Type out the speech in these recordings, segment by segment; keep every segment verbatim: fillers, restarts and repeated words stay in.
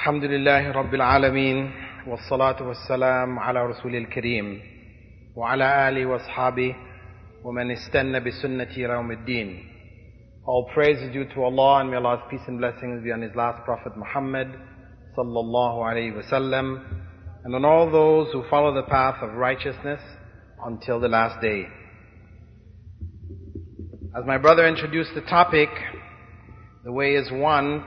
الحمد لله رب العالمين والصلاة والسلام على رسول الكريم وعلى آله وأصحابه ومن استنى بسنة يوم الدين. All praise is due to Allah, and may Allah's peace and blessings be on His last Prophet Muhammad sallallahu alayhi wa sallam, and on all those who follow the path of righteousness until the last day. As my brother introduced the topic, the way is one.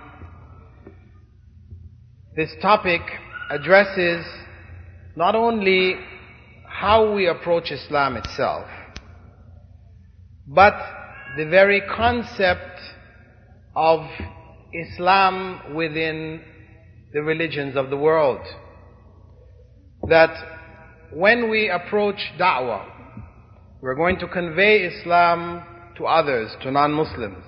This topic addresses not only how we approach Islam itself, but the very concept of Islam within the religions of the world. That when we approach da'wah, we're going to convey Islam to others, to non-Muslims.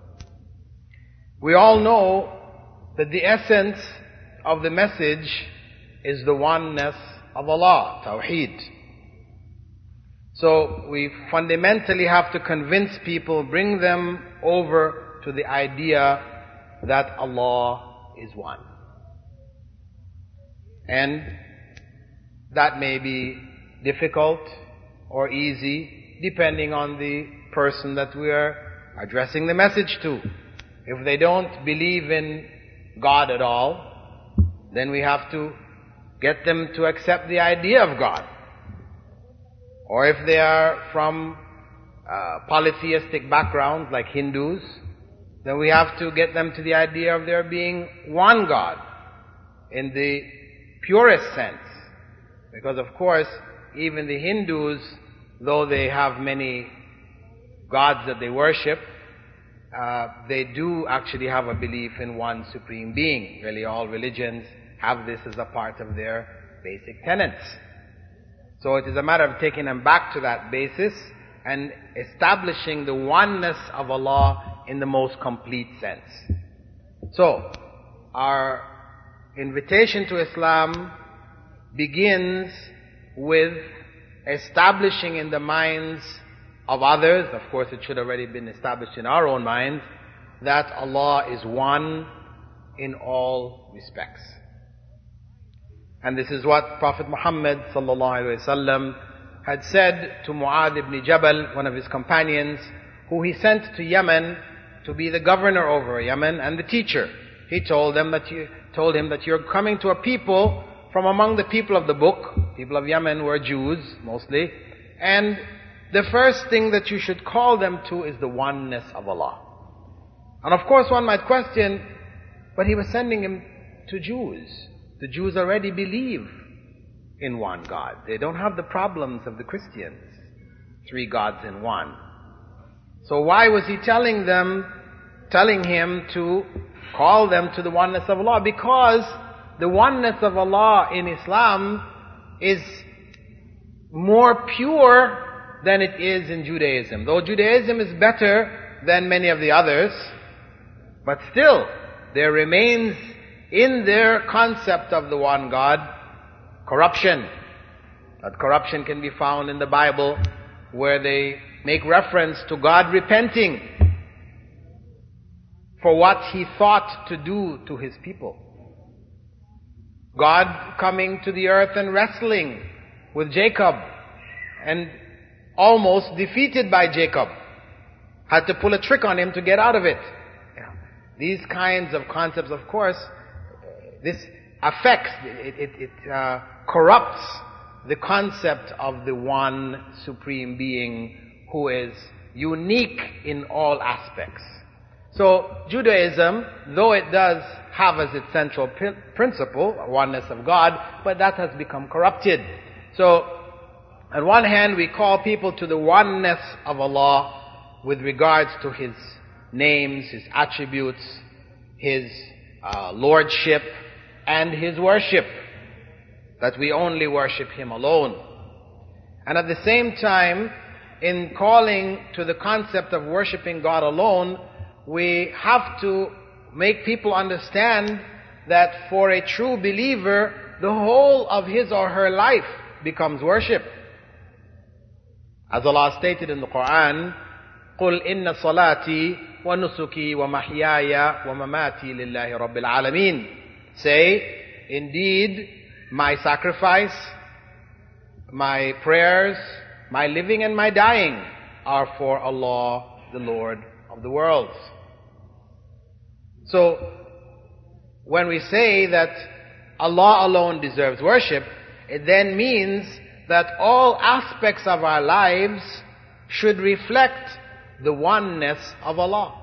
We all know that the essence of the message is the oneness of Allah, Tawheed. So we fundamentally have to convince people, bring them over to the idea that Allah is one. And that may be difficult or easy depending on the person that we are addressing the message to. If they don't believe in God at all, then we have to get them to accept the idea of God. Or if they are from uh, polytheistic backgrounds like Hindus, then we have to get them to the idea of there being one God in the purest sense. Because of course, even the Hindus, though they have many gods that they worship, uh, they do actually have a belief in one supreme being. Really, all religions have this as a part of their basic tenets. So it is a matter of taking them back to that basis and establishing the oneness of Allah in the most complete sense. So, our invitation to Islam begins with establishing in the minds of others, of course it should already been established in our own minds, that Allah is one in all respects. And this is what Prophet Muhammad sallallahu alaihi wasallam had said to Mu'adh ibn Jabal, one of his companions, who he sent to Yemen to be the governor over Yemen and the teacher. He told them that you told him that you're coming to a people from among the people of the book. People of Yemen were Jews mostly, and the first thing that you should call them to is the oneness of Allah. And of course one might question, but he was sending him to Jews. The Jews already believe in one God. They don't have the problems of the Christians. Three gods in one. So why was he telling them, telling him to call them to the oneness of Allah? Because the oneness of Allah in Islam is more pure than it is in Judaism. Though Judaism is better than many of the others, but still there remains in their concept of the one God, corruption. That corruption can be found in the Bible, where they make reference to God repenting for what He thought to do to His people. God coming to the earth and wrestling with Jacob, and almost defeated by Jacob. Had to pull a trick on him to get out of it. These kinds of concepts, of course, this affects, it, it, it uh, corrupts the concept of the one supreme being who is unique in all aspects. So Judaism, though it does have as its central p- principle, oneness of God, but that has become corrupted. So on one hand we call people to the oneness of Allah with regards to His names, His attributes, His uh, lordship, and His worship, that we only worship Him alone. And at the same time, in calling to the concept of worshipping God alone, we have to make people understand that for a true believer, the whole of his or her life becomes worship. As Allah stated in the Quran, قُلْ إِنَّ صَلَاتِي وَنُسُكِي وَمَحْيَايَ وَمَمَاتِي لِلَّهِ رَبِّ الْعَالَمِينَ. say, indeed, my sacrifice, my prayers, my living and my dying are for Allah, the Lord of the worlds. So, when we say that Allah alone deserves worship, it then means that all aspects of our lives should reflect the oneness of Allah.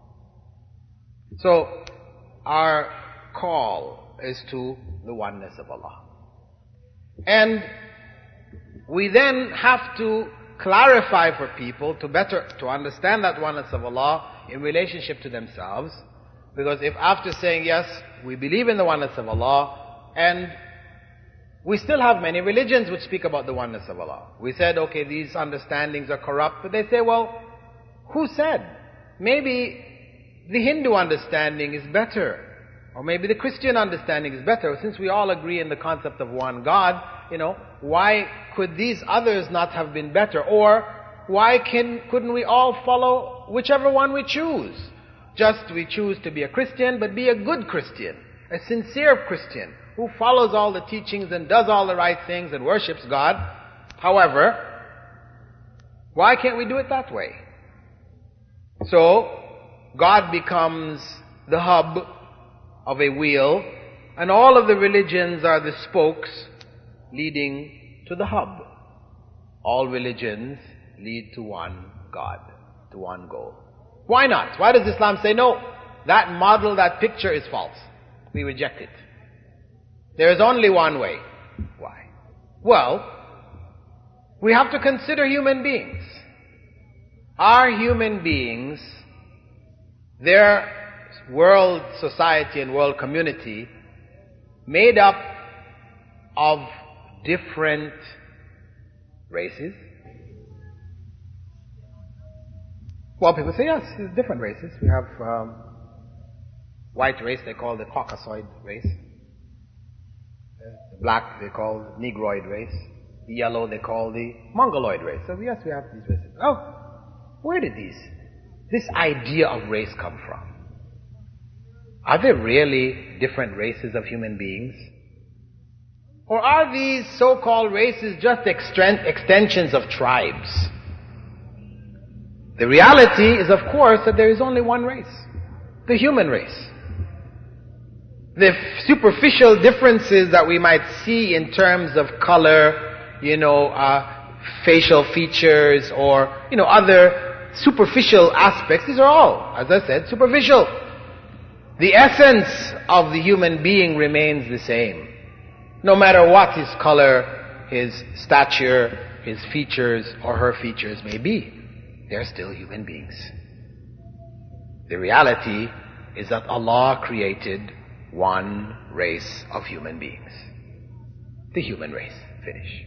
So, our call is to the oneness of Allah. And we then have to clarify for people to better, to understand that oneness of Allah in relationship to themselves. Because if after saying yes, we believe in the oneness of Allah, and we still have many religions which speak about the oneness of Allah. We said, okay, these understandings are corrupt, but they say, well, who said? Maybe the Hindu understanding is better, or maybe the Christian understanding is better. Since we all agree in the concept of one God, you know, why could these others not have been better? Or why can, couldn't we all follow whichever one we choose? Just we choose to be a Christian, but be a good Christian, a sincere Christian, who follows all the teachings and does all the right things and worships God. However, why can't we do it that way? So, God becomes the hub of a wheel, and all of the religions are the spokes leading to the hub. All religions lead to one God, to one goal. Why not? Why does Islam say, no, that model, that picture is false? We reject it. There is only one way. Why? Well, we have to consider human beings. Are human beings, their world society and world community, made up of different races? Well, people say, yes, there's different races. We have um, white race, they call the Caucasoid race. The black, they call the Negroid race. The yellow, they call the Mongoloid race. So yes, we have these races. Oh, where did these, this idea of race come from? Are there really different races of human beings? Or are these so-called races just extend, extensions of tribes? The reality is, of course, that there is only one race, the human race. The superficial differences that we might see in terms of color, you know, uh, facial features, or, you know, other superficial aspects, these are all, as I said, superficial. The essence of the human being remains the same. No matter what his color, his stature, his features, or her features may be, they're still human beings. The reality is that Allah created one race of human beings. The human race. Finish.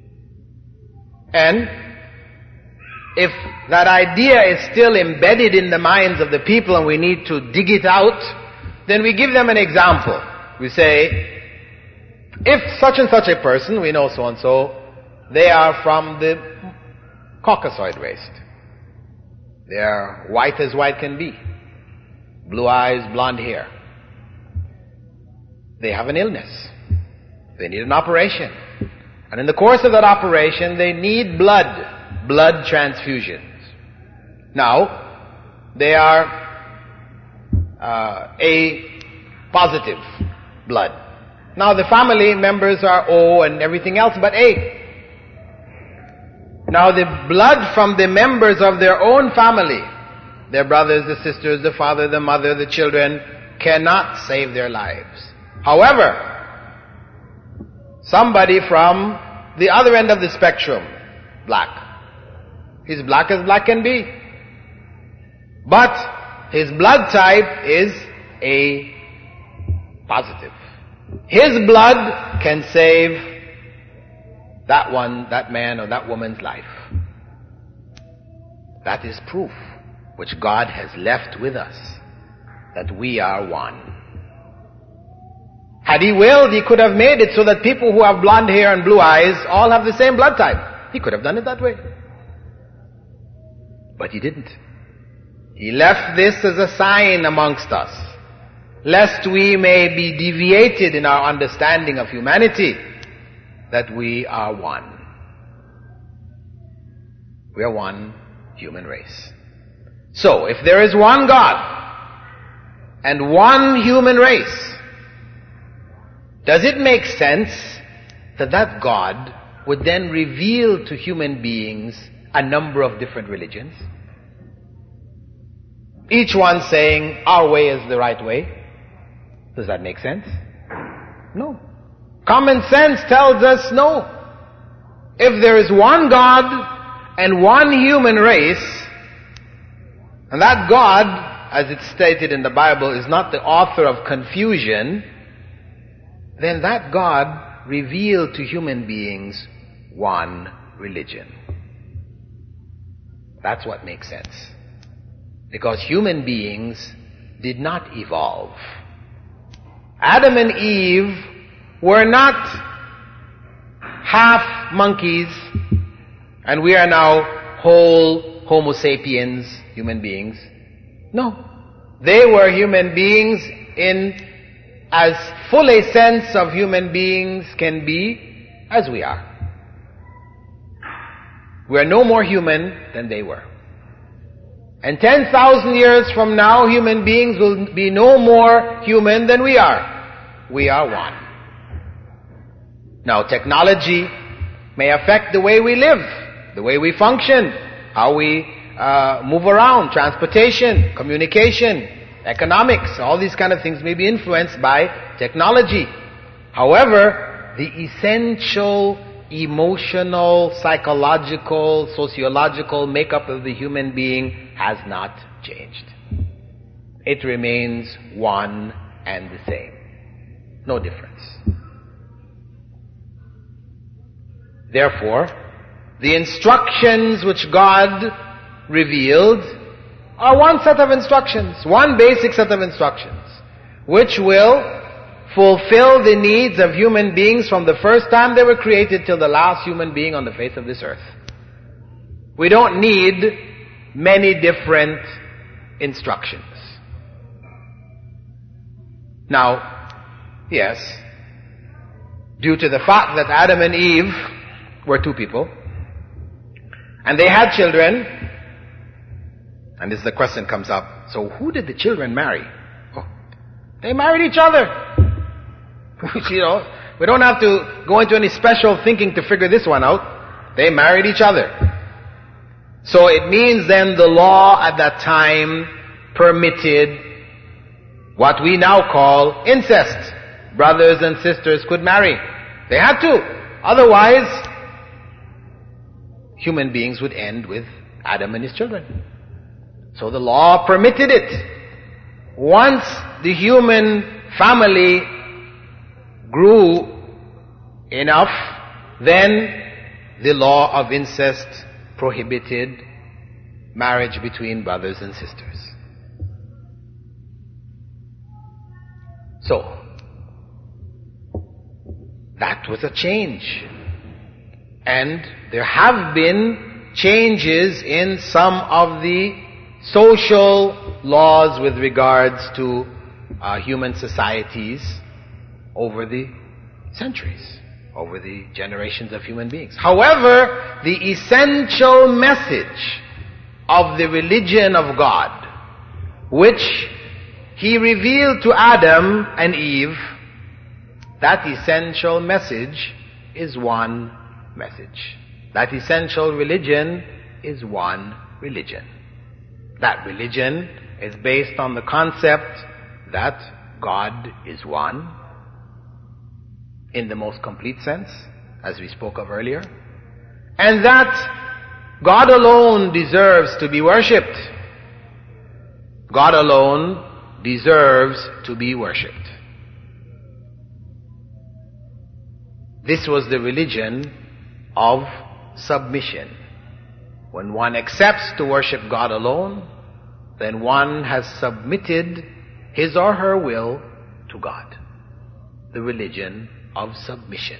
And if that idea is still embedded in the minds of the people and we need to dig it out, then we give them an example. We say, if such and such a person, we know so and so, they are from the Caucasoid race. They are white as white can be. Blue eyes, blonde hair. They have an illness. They need an operation. And in the course of that operation, they need blood. Blood transfusions. Now, they are uh, A positive blood. Now the family members are O and everything else but A. Now the blood from the members of their own family, their brothers, the sisters, the father, the mother, the children, cannot save their lives. However, somebody from the other end of the spectrum, black. He's black as black can be. But his blood type is A positive. His blood can save that one, that man or that woman's life. That is proof which God has left with us, that we are one. Had He willed, He could have made it so that people who have blonde hair and blue eyes all have the same blood type. He could have done it that way. But He didn't. He left this as a sign amongst us, lest we may be deviated in our understanding of humanity, that we are one. We are one human race. So, if there is one God and one human race, does it make sense that that God would then reveal to human beings a number of different religions? Each one saying, our way is the right way. Does that make sense? No. Common sense tells us no. If there is one God and one human race, and that God, as it's stated in the Bible, is not the author of confusion, then that God revealed to human beings one religion. That's what makes sense. Because human beings did not evolve. Adam and Eve were not half monkeys, and we are now whole Homo sapiens, human beings. No. They were human beings in as full a sense of human beings can be as we are. We are no more human than they were. And ten thousand years from now, human beings will be no more human than we are. We are one. Now, technology may affect the way we live, the way we function, how we uh, move around, transportation, communication, economics, all these kind of things may be influenced by technology. However, the essential emotional, psychological, sociological makeup of the human being has not changed. It remains one and the same. No difference. Therefore, the instructions which God revealed are one set of instructions, one basic set of instructions, which will fulfill the needs of human beings from the first time they were created till the last human being on the face of this earth. We don't need many different instructions. Now, yes, due to the fact that Adam and Eve were two people, and they had children, and this the question comes up, so who did the children marry? Oh, they married each other. You know, we don't have to go into any special thinking to figure this one out. They married each other. So it means then the law at that time permitted what we now call incest. Brothers and sisters could marry. They had to. Otherwise, human beings would end with Adam and his children. So the law permitted it. Once the human family grew enough, then the law of incest prohibited marriage between brothers and sisters. So, that was a change. And there have been changes in some of the social laws with regards to uh, human societies over the centuries, over the generations of human beings. However, the essential message of the religion of God, which He revealed to Adam and Eve, that essential message is one message. That essential religion is one religion. That religion is based on the concept that God is one, in the most complete sense, as we spoke of earlier, and that God alone deserves to be worshipped. God alone deserves to be worshipped. This was the religion of submission. When one accepts to worship God alone, then one has submitted his or her will to God. The religion of submission.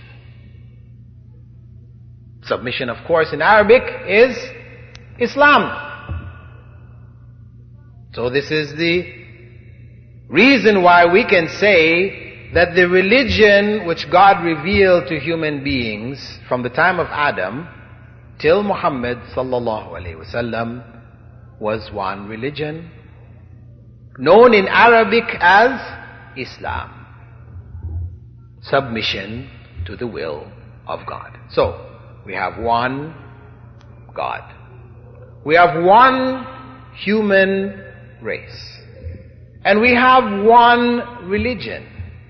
Submission, of course, in Arabic is Islam. So this is the reason why we can say that the religion which God revealed to human beings from the time of Adam till Muhammad sallallahu alaihi wasallam was one religion, known in Arabic as Islam. Submission to the will of God. So, we have one God. We have one human race. And we have one religion.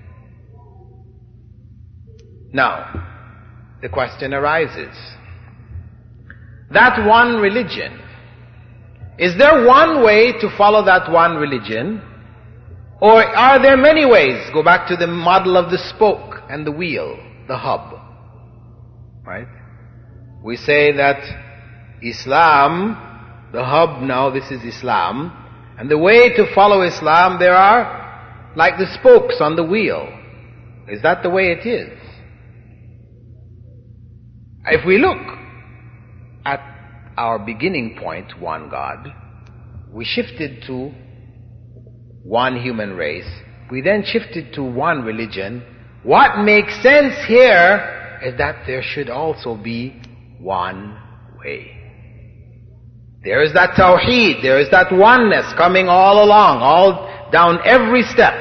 Now, the question arises. That one religion, is there one way to follow that one religion? Or are there many ways? Go back to the model of the spoke and the wheel, the hub. Right? We say that Islam, the hub now, this is Islam. And the way to follow Islam, there are like the spokes on the wheel. Is that the way it is? If we look at our beginning point, one God, we shifted to one human race. We then shifted to one religion. What makes sense here is that there should also be one way. There is that tawheed, there is that oneness coming all along, all down every step.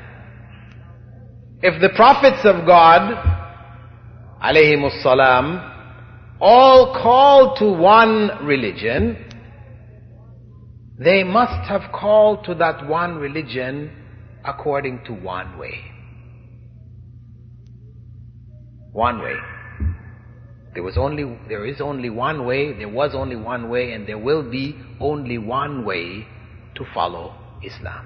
If the prophets of God, alayhimus salam, all called to one religion, they must have called to that one religion according to one way. One way. There was only, there is only one way, there was only one way, and there will be only one way to follow Islam.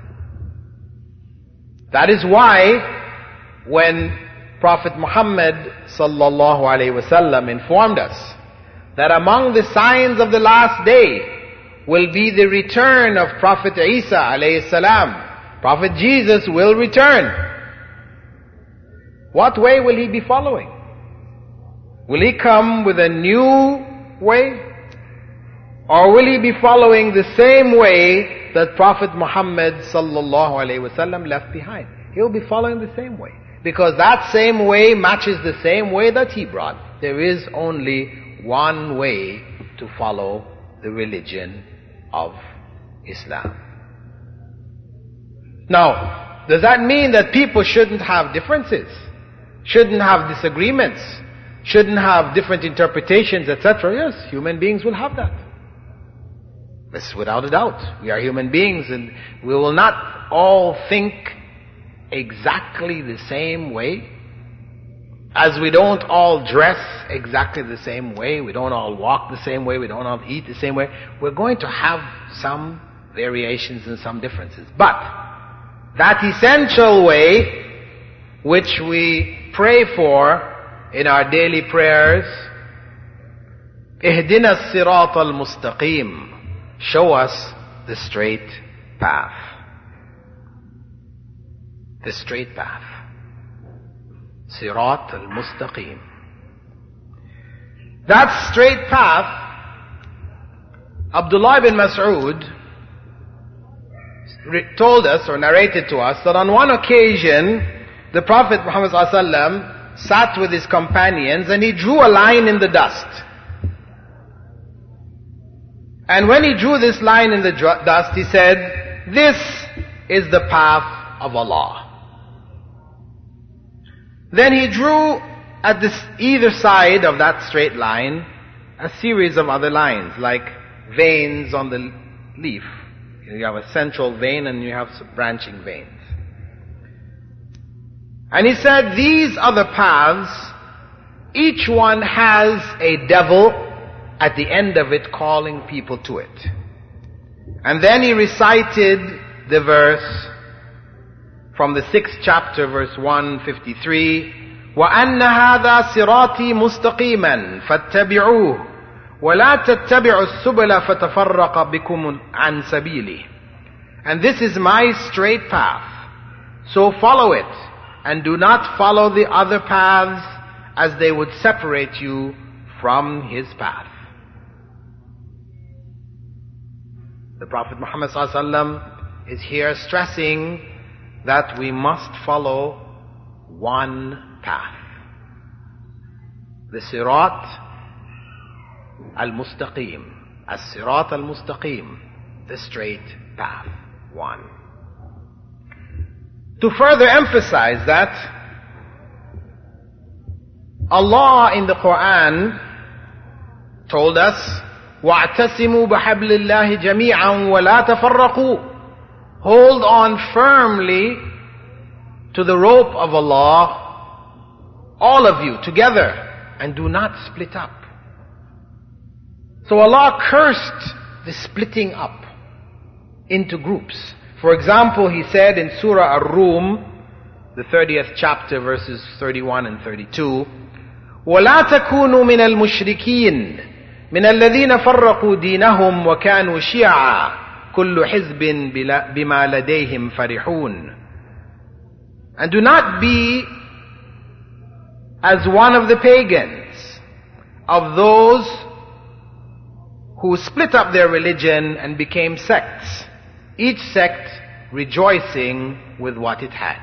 That is why, when Prophet Muhammad sallallahu alaihi wasallam informed us that among the signs of the last day will be the return of Prophet Isa alayhi salam. Prophet Jesus will return. What way will he be following? Will he come with a new way? Or will he be following the same way that Prophet Muhammad sallallahu alaihi wasallam left behind? He'll be following the same way. Because that same way matches the same way that he brought. There is only one way to follow the religion of Islam. Now, does that mean that people shouldn't have differences? Shouldn't have disagreements? Shouldn't have different interpretations, et cetera? Yes, human beings will have that. That's without a doubt. We are human beings and we will not all think exactly the same way. As we don't all dress exactly the same way, we don't all walk the same way, we don't all eat the same way, we're going to have some variations and some differences. But that essential way which we pray for in our daily prayers, اهدنا الصراط المستقيم, show us the straight path. The straight path. Sirat al-Mustaqim. That straight path, Abdullah ibn Mas'ud told us or narrated to us that on one occasion the Prophet Muhammad sallallahu alaihi wasallam sat with his companions and he drew a line in the dust. And when he drew this line in the dust, he said, "This is the path of Allah." Then he drew at this either side of that straight line a series of other lines, like veins on the leaf. You have a central vein and you have some branching veins. And he said, these other paths, each one has a devil at the end of it calling people to it. And then he recited the verse from the sixth chapter, verse one fifty-three, وَأَنَّ هَذَا صِرَاطِي مُسْتَقِيمًا فَاتَّبِعُوهُ وَلَا تَتَّبِعُوا السُّبُلَ فَتَفَرَّقَ بِكُمْ عَنْ سَبِيلِهِ. And this is my straight path, so follow it, and do not follow the other paths, as they would separate you from his path. The Prophet Muhammad sallallahu alaihi wasallam is here stressing that we must follow one path. The Sirat al-Mustaqim. As-Sirat al-Mustaqim. The straight path. One. To further emphasize that, Allah in the Quran told us, وَاعْتَسِمُوا بِحَبْلِ اللَّهِ جَمِيعًا وَلَا تَفَرَّقُوا. Hold on firmly to the rope of Allah, all of you together, and do not split up. So Allah cursed the splitting up into groups. For example, He said in Surah Ar-Rum, the thirtieth chapter, verses thirty-one and thirty-two, وَلَا تَكُونُوا مِنَ الْمُشْرِكِينَ مِنَ الَّذِينَ فَرَّقُوا دِينَهُمْ وَكَانُوا شِيَعًا كُلُّ حِزْبٍ بِمَا لَدَيْهِمْ فَرِحُونَ. And do not be as one of the pagans, of those who split up their religion and became sects, each sect rejoicing with what it had.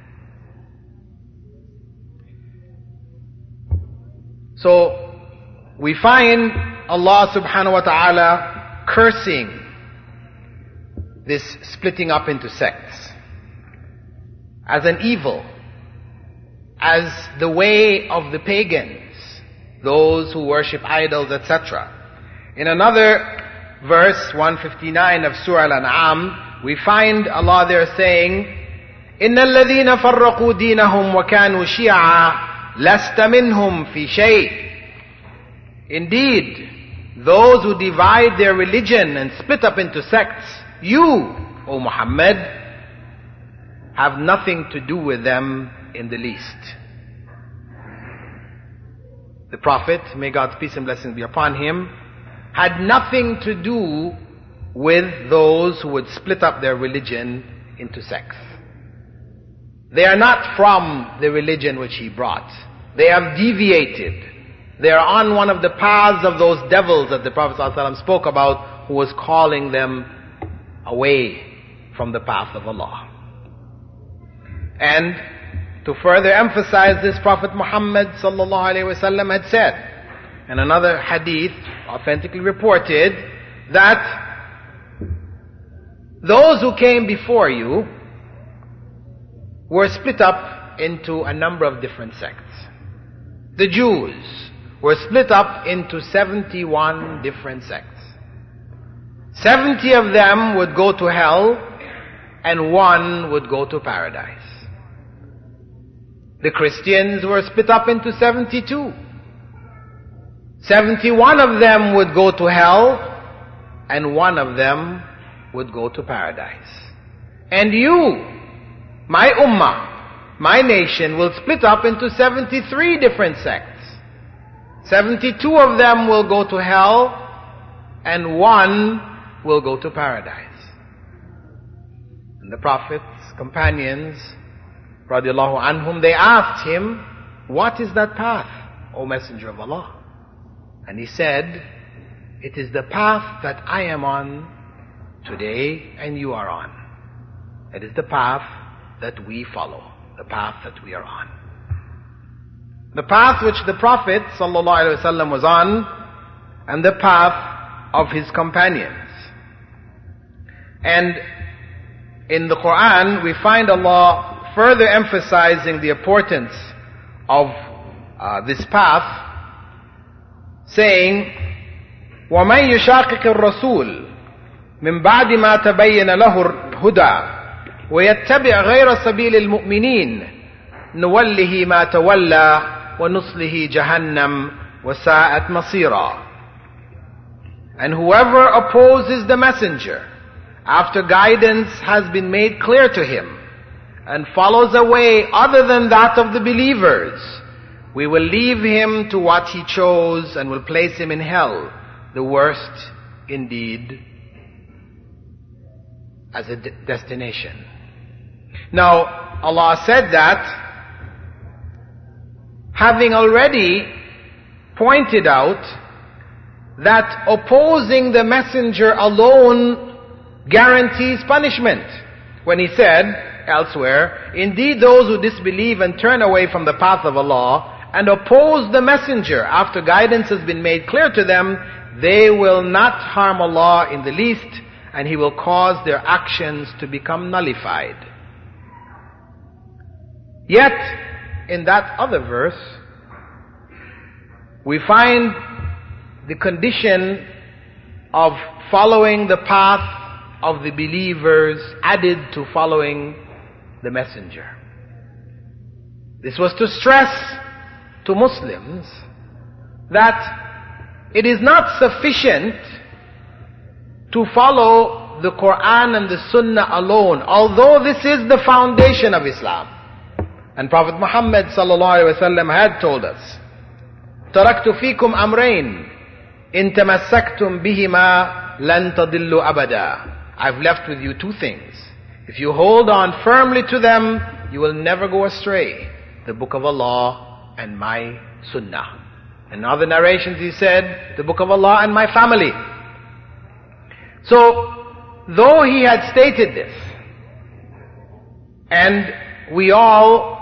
So we find Allah subhanahu wa ta'ala cursing this splitting up into sects as an evil, as the way of the pagans, those who worship idols, et cetera. In another verse, one fifty-nine of Surah Al-An'am, we find Allah there saying, إِنَّ الَّذِينَ فَرَّقُوا دِينَهُمْ وَكَانُوا شِيَعًا لَسْتَ مِنْهُمْ فِي شَيْءٍ. Indeed, those who divide their religion and split up into sects, you, O Muhammad, have nothing to do with them in the least. The Prophet, may God's peace and blessings be upon him, had nothing to do with those who would split up their religion into sects. They are not from the religion which he brought. They have deviated. They are on one of the paths of those devils that the Prophet ﷺ spoke about, who was calling them away from the path of Allah. And to further emphasize this, Prophet Muhammad sallallahu alaihi wasallam had said, in another hadith authentically reported, that those who came before you were split up into a number of different sects. The Jews were split up into seventy-one different sects. seventy of them would go to hell and one would go to paradise. The Christians were split up into seventy-two. seventy-one of them would go to hell and one of them would go to paradise. And you, my ummah, my nation, will split up into seventy-three different sects. seventy-two of them will go to hell and one will go to paradise. And the Prophet's companions, radiallahu anhum, they asked him, what is that path, O Messenger of Allah? And he said, it is the path that I am on today and you are on. It is the path that we follow, the path that we are on. The path which the Prophet sallallahu alaihi wasallam was on, and the path of his companions. And in the Quran we find Allah further emphasizing the importance of uh, this path, saying, وَمَنْ يُشَاقِقِ الرَّسُولِ مِنْ بَعْدِ مَا تَبَيَّنَ لَهُ الْهُدَى وَيَتَّبِعْ غَيْرَ سَبِيلِ الْمُؤْمِنِينَ نُوَلِّهِ مَا تَوَلَّى وَنُصْلِهِ جَهَنَّمْ وَسَاءَتْ مَصِيرًا. And whoever opposes the messenger after guidance has been made clear to him and follows a way other than that of the believers, we will leave him to what he chose and will place him in hell, the worst indeed as a de- destination. Now, Allah said that having already pointed out that opposing the messenger alone guarantees punishment, when he said, elsewhere, indeed those who disbelieve and turn away from the path of Allah and oppose the messenger after guidance has been made clear to them, they will not harm Allah in the least, and He will cause their actions to become nullified. Yet, in that other verse, we find the condition of following the path of the believers added to following the messenger. This was to stress to Muslims that it is not sufficient to follow the Quran and the Sunnah alone, although this is the foundation of Islam. And Prophet Muhammad sallallahu alaihi wasallam had told us, "Taraktu fikum amrayn, in tamassaktum bihima lan tadillu abada." I've left with you two things. If you hold on firmly to them, you will never go astray. The Book of Allah and my Sunnah. In other narrations he said, the Book of Allah and my family. So, though he had stated this, and we all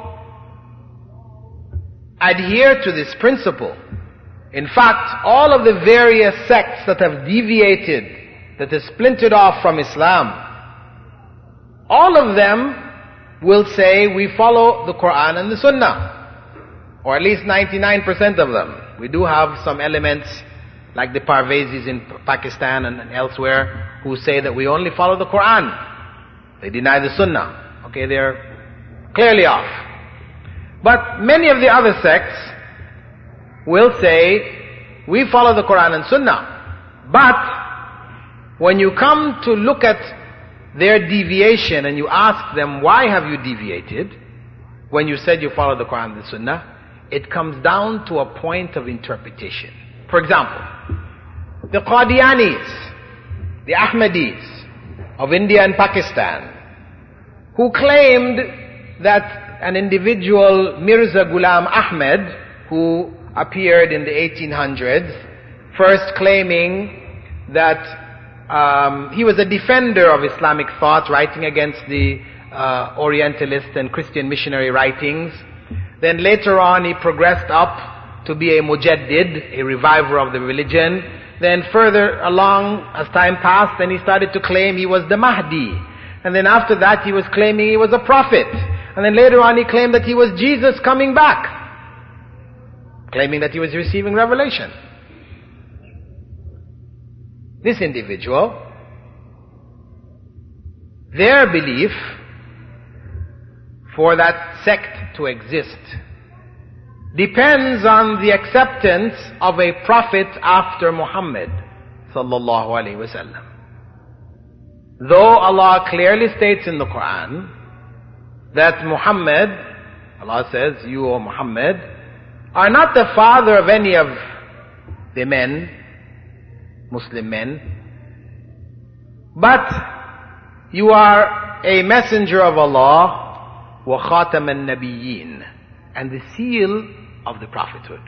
adhere to this principle, in fact, all of the various sects that have deviated, that have splintered off from Islam, all of them will say we follow the Quran and the Sunnah. Or at least ninety-nine percent of them. We do have some elements like the Parvezis in Pakistan and elsewhere who say that we only follow the Quran. They deny the Sunnah. Okay, they're clearly off. But many of the other sects will say we follow the Quran and Sunnah. But when you come to look at their deviation and you ask them, why have you deviated? When you said you follow the Quran and the Sunnah, it comes down to a point of interpretation. For example, the Qadianis, the Ahmadis of India and Pakistan, who claimed that an individual, Mirza Ghulam Ahmed, who appeared in the eighteen hundreds, first claiming that um, he was a defender of Islamic thought, writing against the uh, Orientalist and Christian missionary writings. Then later on he progressed up to be a mujaddid, a reviver of the religion. Then further along, as time passed, then he started to claim he was the Mahdi. And then after that he was claiming he was a prophet. And then later on he claimed that he was Jesus coming back, claiming that he was receiving revelation. This individual, their belief for that sect to exist depends on the acceptance of a prophet after Muhammad sallallahu alaihi wasallam. Though Allah clearly states in the Quran that Muhammad, Allah says, you, O Muhammad, are not the father of any of the men, Muslim men, but you are a messenger of Allah, wa khatam an-nabiyyin, and the seal of the prophethood.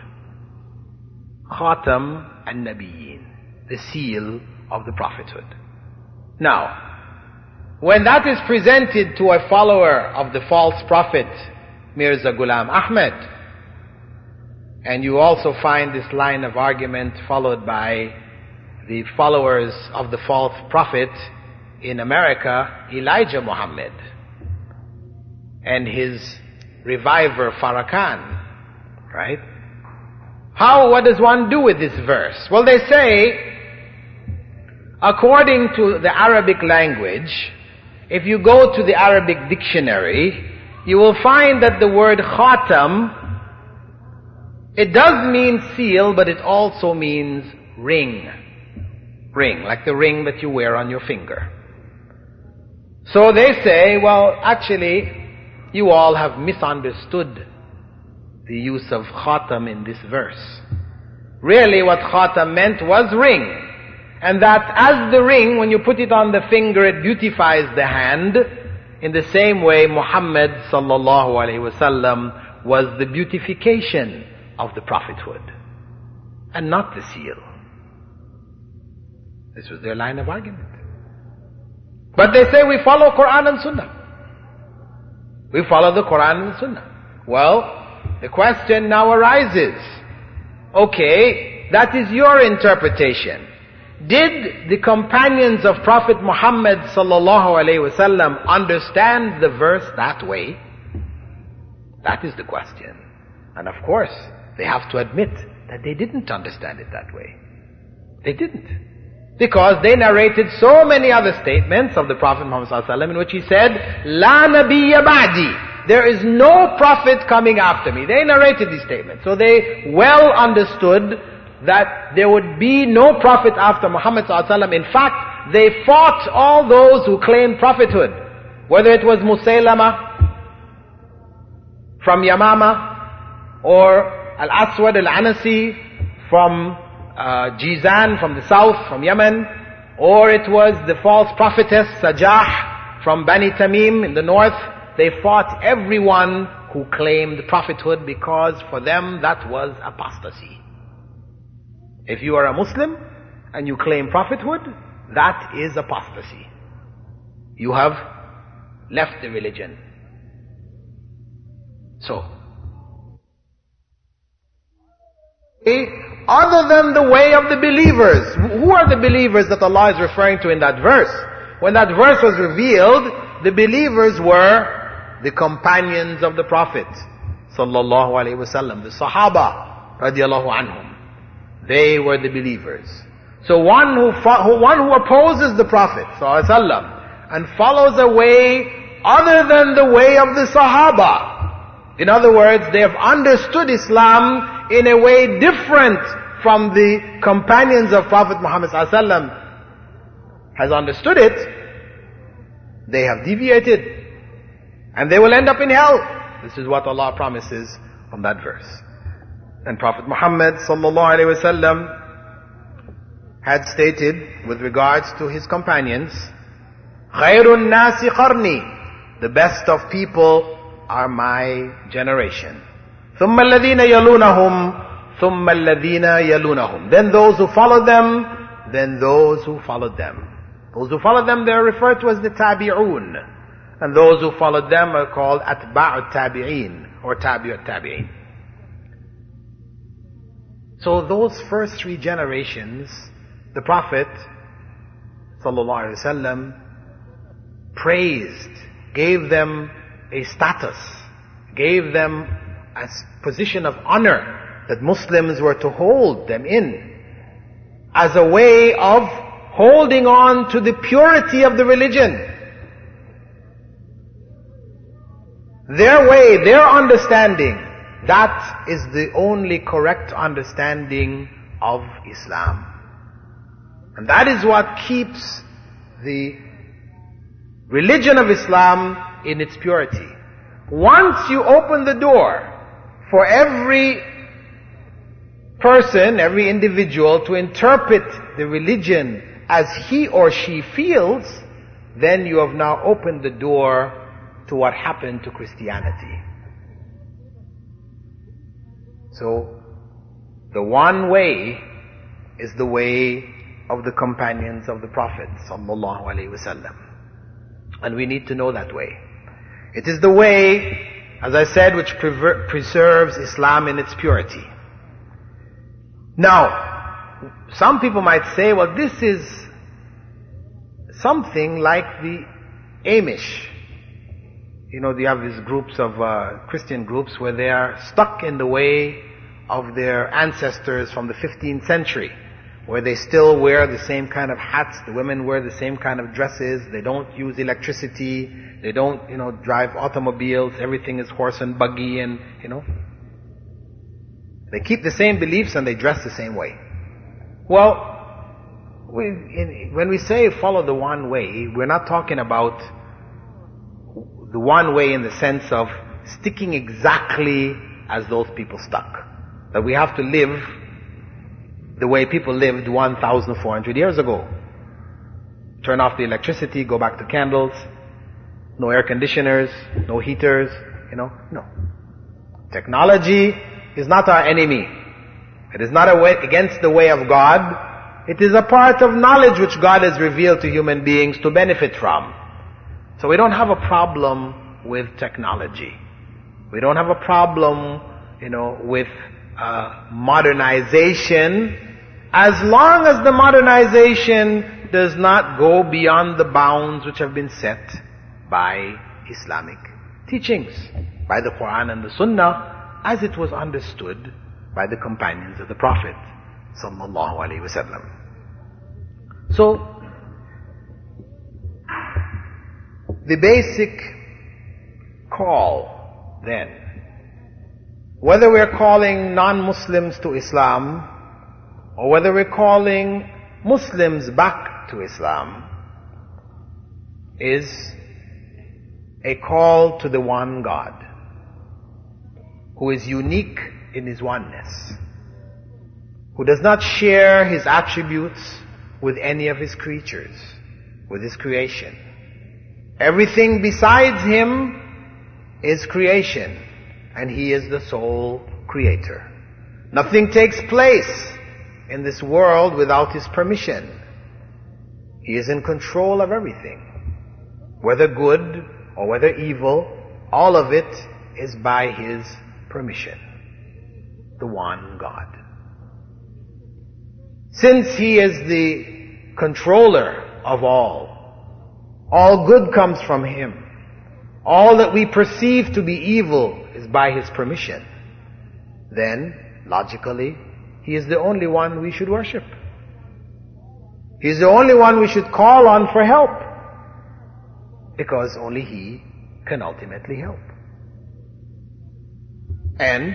Khatam an-nabiyyin, the seal of the prophethood. Now, when that is presented to a follower of the false prophet, Mirza Ghulam Ahmed, and you also find this line of argument followed by the followers of the false prophet in America, Elijah Muhammad, and his reviver Farrakhan, right? How, what does one do with this verse? Well, they say, according to the Arabic language, if you go to the Arabic dictionary, you will find that the word khatam, it does mean seal, but it also means ring. Ring, like the ring that you wear on your finger. So they say, well, actually, you all have misunderstood the use of khatam in this verse. Really what khatam meant was ring. And that as the ring, when you put it on the finger, it beautifies the hand. In the same way, Muhammad sallallahu alaihi wasallam was the beautification of the prophethood, and not the seal. This was their line of argument. But they say we follow Quran and Sunnah. We follow the Quran and the Sunnah. Well, the question now arises. Okay, that is your interpretation. Did the companions of Prophet Muhammad sallallahu alaihi wasallam understand the verse that way? That is the question. And of course, they have to admit that they didn't understand it that way. They didn't. Because they narrated so many other statements of the Prophet Muhammad sallallahu alaihi wasallam in which he said, La nabiyya ba'di. There is no prophet coming after me. They narrated these statements. So they well understood that there would be no prophet after Muhammad sallallahu alaihi wasallam. In fact, they fought all those who claimed prophethood. Whether it was Musaylama from Yamama, or Al-Aswad Al-Anasi from uh, Jizan, from the south, from Yemen, or it was the false prophetess Sajah from Bani Tamim in the north. They fought everyone who claimed prophethood, because for them that was apostasy. If you are a Muslim and you claim prophethood, that is apostasy. You have left the religion. So, other than the way of the believers, who are the believers that Allah is referring to in that verse? When that verse was revealed, the believers were the companions of the Prophet sallallahu alaihi wasallam, the Sahaba radiallahu anhum. They were the believers. So one who, fo- one who opposes the Prophet sallallahu alaihi wasallam and follows a way other than the way of the Sahaba, in other words, they have understood Islam in a way different from the companions of Prophet Muhammad sallallahu alaihi wasallam has understood it, they have deviated and they will end up in hell. This is what Allah promises from that verse. And Prophet Muhammad sallallahu alaihi wasallam had stated with regards to his companions, Khairun nasi qarni, the best of people are my generation. ثُمَّ الَّذِينَ يَلُونَهُمْ ثُمَّ الَّذِينَ يَلُونَهُمْ. Then those who follow them, then those who followed them. Those who followed them, they are referred to as the tabi'un. And those who followed them are called atba'u tabi'in, or tabi'ut tabi'in. So those first three generations, the Prophet sallallahu alaihi wasallam praised, gave them a status, gave them a position of honor that Muslims were to hold them in, as a way of holding on to the purity of the religion. Their way, their understanding, that is the only correct understanding of Islam. And that is what keeps the religion of Islam in its purity. Once you open the door for every person, every individual to interpret the religion as he or she feels, then you have now opened the door to what happened to Christianity. So, the one way is the way of the companions of the Prophet sallallahu alaihi wasallam. And we need to know that way. It is the way, as I said, which prever- preserves Islam in its purity. Now, some people might say, well, this is something like the Amish. You know, you have these groups of uh, Christian groups where they are stuck in the way of their ancestors from the fifteenth century, where they still wear the same kind of hats, the women wear the same kind of dresses, they don't use electricity, they don't, you know, drive automobiles, everything is horse and buggy and, you know. They keep the same beliefs and they dress the same way. Well, we, in, when we say follow the one way, we're not talking about the one way in the sense of sticking exactly as those people stuck. That we have to live the way people lived one thousand four hundred years ago. Turn off the electricity, go back to candles, no air conditioners, no heaters, you know, no. Technology is not our enemy. It is not a way against the way of God. It is a part of knowledge which God has revealed to human beings to benefit from. So we don't have a problem with technology. We don't have a problem, you know, with uh, modernization, as long as the modernization does not go beyond the bounds which have been set by Islamic teachings, by the Quran and the Sunnah, as it was understood by the companions of the Prophet sallallahu alaihi wasallam. So, the basic call then, whether we're calling non-Muslims to Islam or whether we're calling Muslims back to Islam, is a call to the one God, who is unique in His oneness, who does not share His attributes with any of His creatures, with His creation. Everything besides Him is creation, and He is the sole creator. Nothing takes place in this world without His permission. He is in control of everything. Whether good or whether evil, all of it is by His permission. The one God. Since He is the controller of all, all good comes from Him. All that we perceive to be evil is by His permission. Then, logically, He is the only one we should worship. He is the only one we should call on for help, because only He can ultimately help. And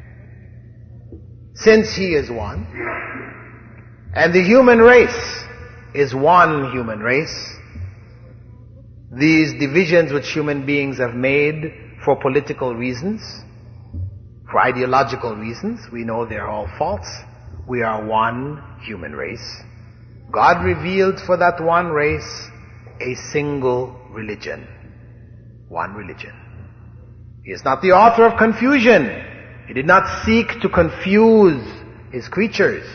since He is one, and the human race is one human race, these divisions which human beings have made for political reasons, for ideological reasons, we know they're all false. We are one human race. God revealed for that one race a single religion. One religion. He is not the author of confusion. He did not seek to confuse His creatures.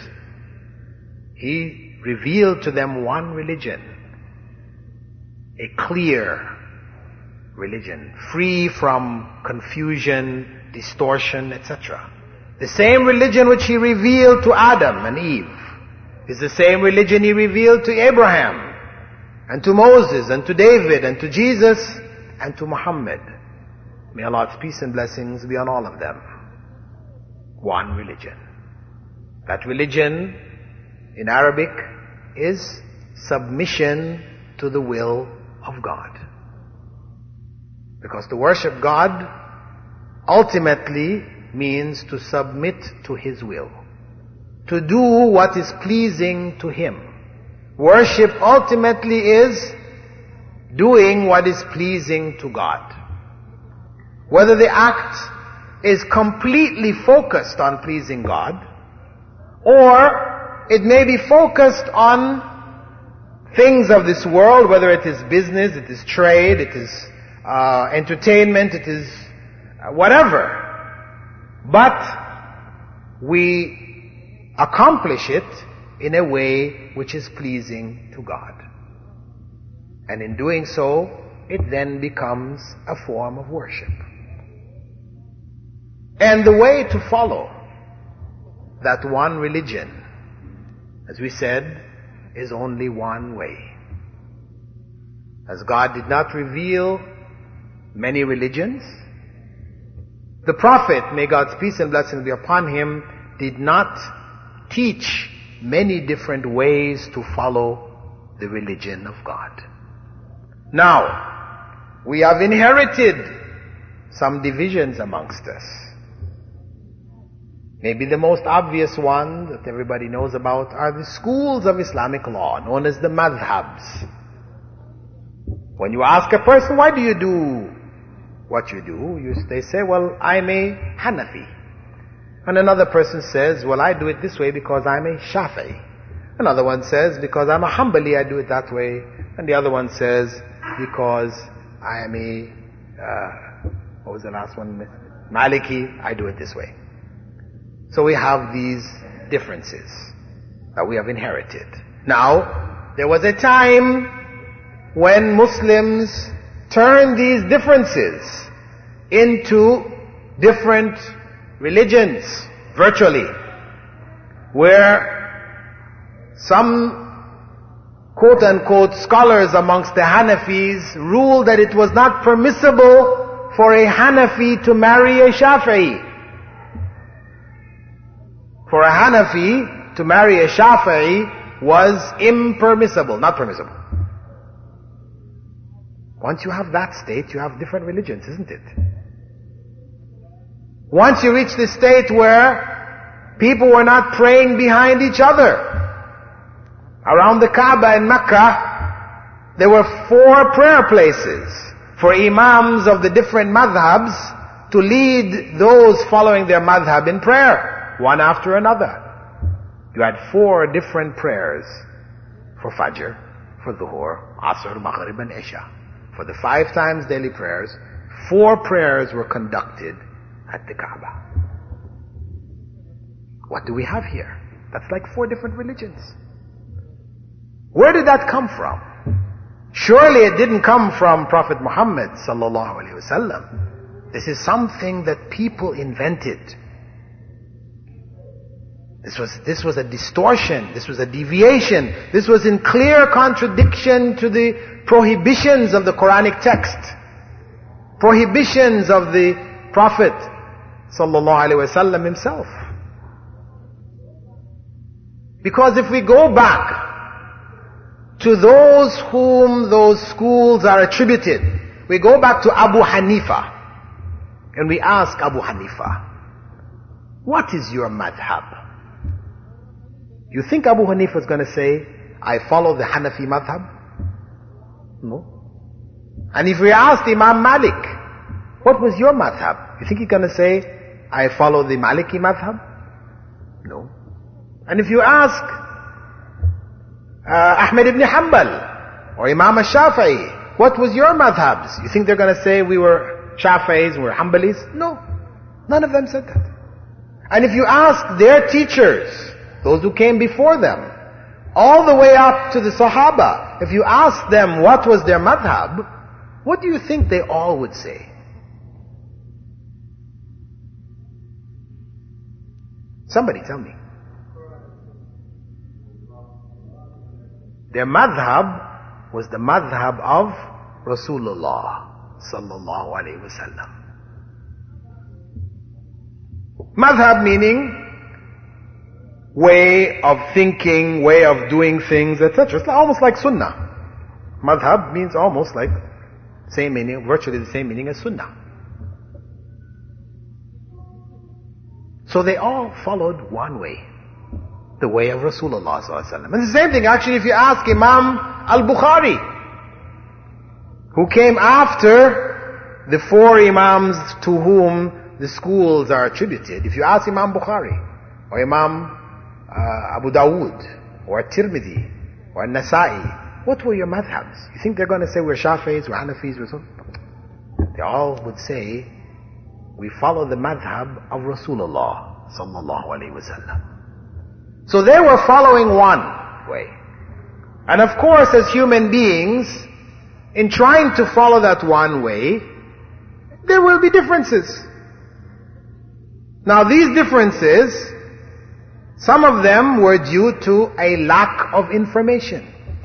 He revealed to them one religion. A clear religion, free from confusion, distortion, et cetera. The same religion which He revealed to Adam and Eve is the same religion He revealed to Abraham, and to Moses, and to David, and to Jesus, and to Muhammad. May Allah's peace and blessings be on all of them. One religion. That religion, in Arabic, is submission to the will of God. Because to worship God ultimately means to submit to His will, to do what is pleasing to Him. Worship ultimately is doing what is pleasing to God. Whether the act is completely focused on pleasing God, or it may be focused on things of this world, whether it is business, it is trade, it is uh, entertainment, it is uh, whatever. But we accomplish it in a way which is pleasing to God. And in doing so, it then becomes a form of worship. And the way to follow that one religion, as we said, is only one way. As God did not reveal many religions, the Prophet, may God's peace and blessings be upon him, did not teach many different ways to follow the religion of God. Now, we have inherited some divisions amongst us. Maybe the most obvious one that everybody knows about are the schools of Islamic law, known as the madhabs. When you ask a person, why do you do what you do? You, they say, well, I'm a Hanafi. And another person says, well, I do it this way because I'm a Shafi'i. Another one says, because I'm a Hanbali, I do it that way. And the other one says, because I am a, uh, what was the last one? Maliki, I do it this way. So we have these differences that we have inherited. Now, there was a time when Muslims turn these differences into different religions, virtually, where some quote-unquote scholars amongst the Hanafis ruled that it was not permissible for a Hanafi to marry a Shafi'i. For a Hanafi to marry a Shafi'i was impermissible, not permissible. Once you have that state, you have different religions, isn't it? Once you reach the state where people were not praying behind each other. Around the Kaaba in Mecca, there were four prayer places for imams of the different madhabs to lead those following their madhab in prayer, one after another. You had four different prayers for Fajr, for Dhuhr, Asr, Maghrib and Isha. For the five times daily prayers, four prayers were conducted at the Kaaba. What do we have here? That's like four different religions. Where did that come from? Surely it didn't come from Prophet Muhammad sallallahu alaihi wasallam. This is something that people invented. This was, this was a distortion. This was a deviation. This was in clear contradiction to the prohibitions of the Quranic text. Prohibitions of the Prophet sallallahu alaihi wasallam himself. Because if we go back to those whom those schools are attributed, we go back to Abu Hanifa and we ask Abu Hanifa, what is your madhab? You think Abu Hanifa is going to say, I follow the Hanafi madhab? No. And if we asked Imam Malik, what was your madhab? You think he's going to say, I follow the Maliki madhab? No. And if you ask uh, Ahmed ibn Hanbal or Imam al-Shafi'i, what was your madhabs? You think they're going to say we were Shafi'is, we were Hanbalis? No. None of them said that. And if you ask their teachers, those who came before them, all the way up to the Sahaba, if you ask them what was their madhab, what do you think they all would say? Somebody tell me. Their madhab was the madhab of Rasulullah sallallahu alaihi wasallam. Madhab meaning way of thinking, way of doing things, et cetera. It's almost like sunnah. Madhab means almost like same meaning, virtually the same meaning as sunnah. So they all followed one way, the way of Rasulullah sallallahu alaihi wasallam. And the same thing actually if you ask Imam al-Bukhari, who came after the four imams to whom the schools are attributed. If you ask Imam Bukhari, or Imam uh, Abu Dawood, or Tirmidhi, or Nasa'i, what were your madhabs? You think they're going to say we're Shafi'is, we're Hanafis, we're so? They all would say, we follow the madhab of Rasulullah sallallahu alaihi wasallam. So they were following one way. And of course, as human beings, in trying to follow that one way, there will be differences. Now these differences, some of them were due to a lack of information.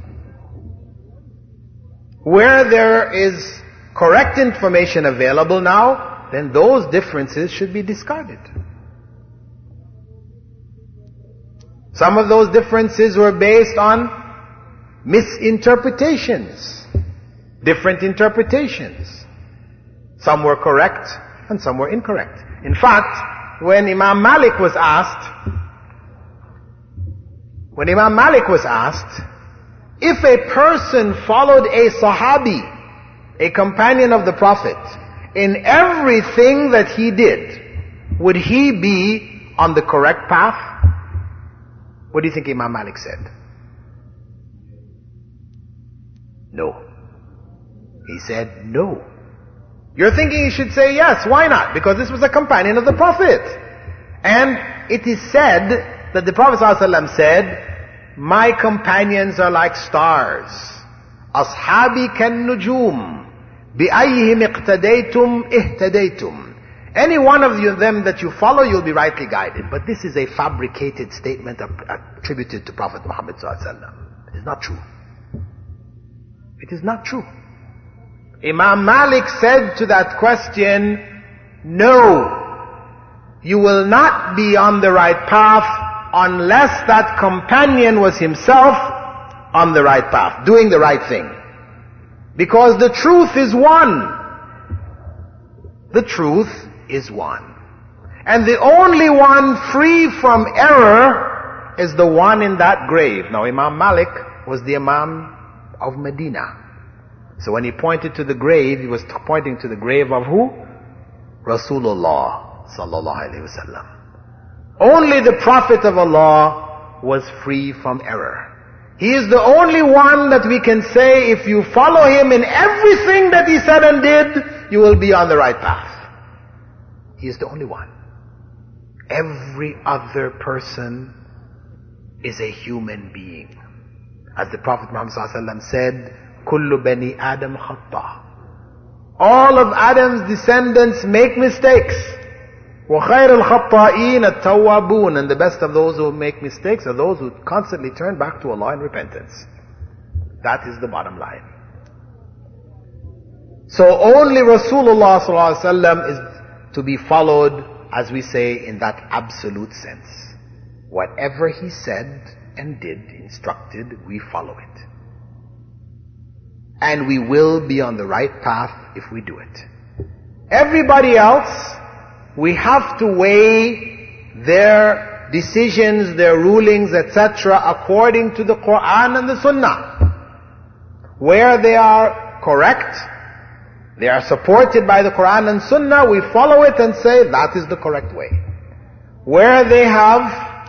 Where there is correct information available now, then those differences should be discarded. Some of those differences were based on misinterpretations, different interpretations. Some were correct and some were incorrect. In fact, when Imam Malik was asked, when Imam Malik was asked, if a person followed a Sahabi, a companion of the Prophet, in everything that he did, would he be on the correct path? What do you think Imam Malik said? No. He said no. You're thinking he should say yes. Why not? Because this was a companion of the Prophet. And it is said that the Prophet ﷺ said, my companions are like stars. Ashabi kan nujum. بِأَيِّهِمْ اقْتَدَيْتُمْ اِهْتَدَيْتُمْ. Any one of you, them that you follow, you'll be rightly guided. But this is a fabricated statement attributed to Prophet Muhammad sallallahu alaihi wasallam. It is not true. It is not true. Imam Malik said to that question, no, you will not be on the right path unless that companion was himself on the right path, doing the right thing. Because the truth is one. The truth is one. And the only one free from error is the one in that grave. Now Imam Malik was the Imam of Medina. So when he pointed to the grave, he was pointing to the grave of who? Rasulullah sallallahu alaihi wasallam. Only the Prophet of Allah was free from error. He is the only one that we can say, if you follow him in everything that he said and did, you will be on the right path. He is the only one. Every other person is a human being. As the Prophet Muhammad sallallahu alaihi wasallam said, Kullu bani Adam khata. All of Adam's descendants make mistakes. وَخَيْرُ الْخَطَّائِينَ التَّوَّابُونَ. And the best of those who make mistakes are those who constantly turn back to Allah in repentance. That is the bottom line. So only Rasulullah sallallahu alaihi wasallam is to be followed, as we say, in that absolute sense. Whatever he said and did, instructed, we follow it. And we will be on the right path if we do it. Everybody else, we have to weigh their decisions, their rulings, et cetera according to the Quran and the Sunnah. Where they are correct, they are supported by the Quran and Sunnah, we follow it and say that is the correct way. Where they have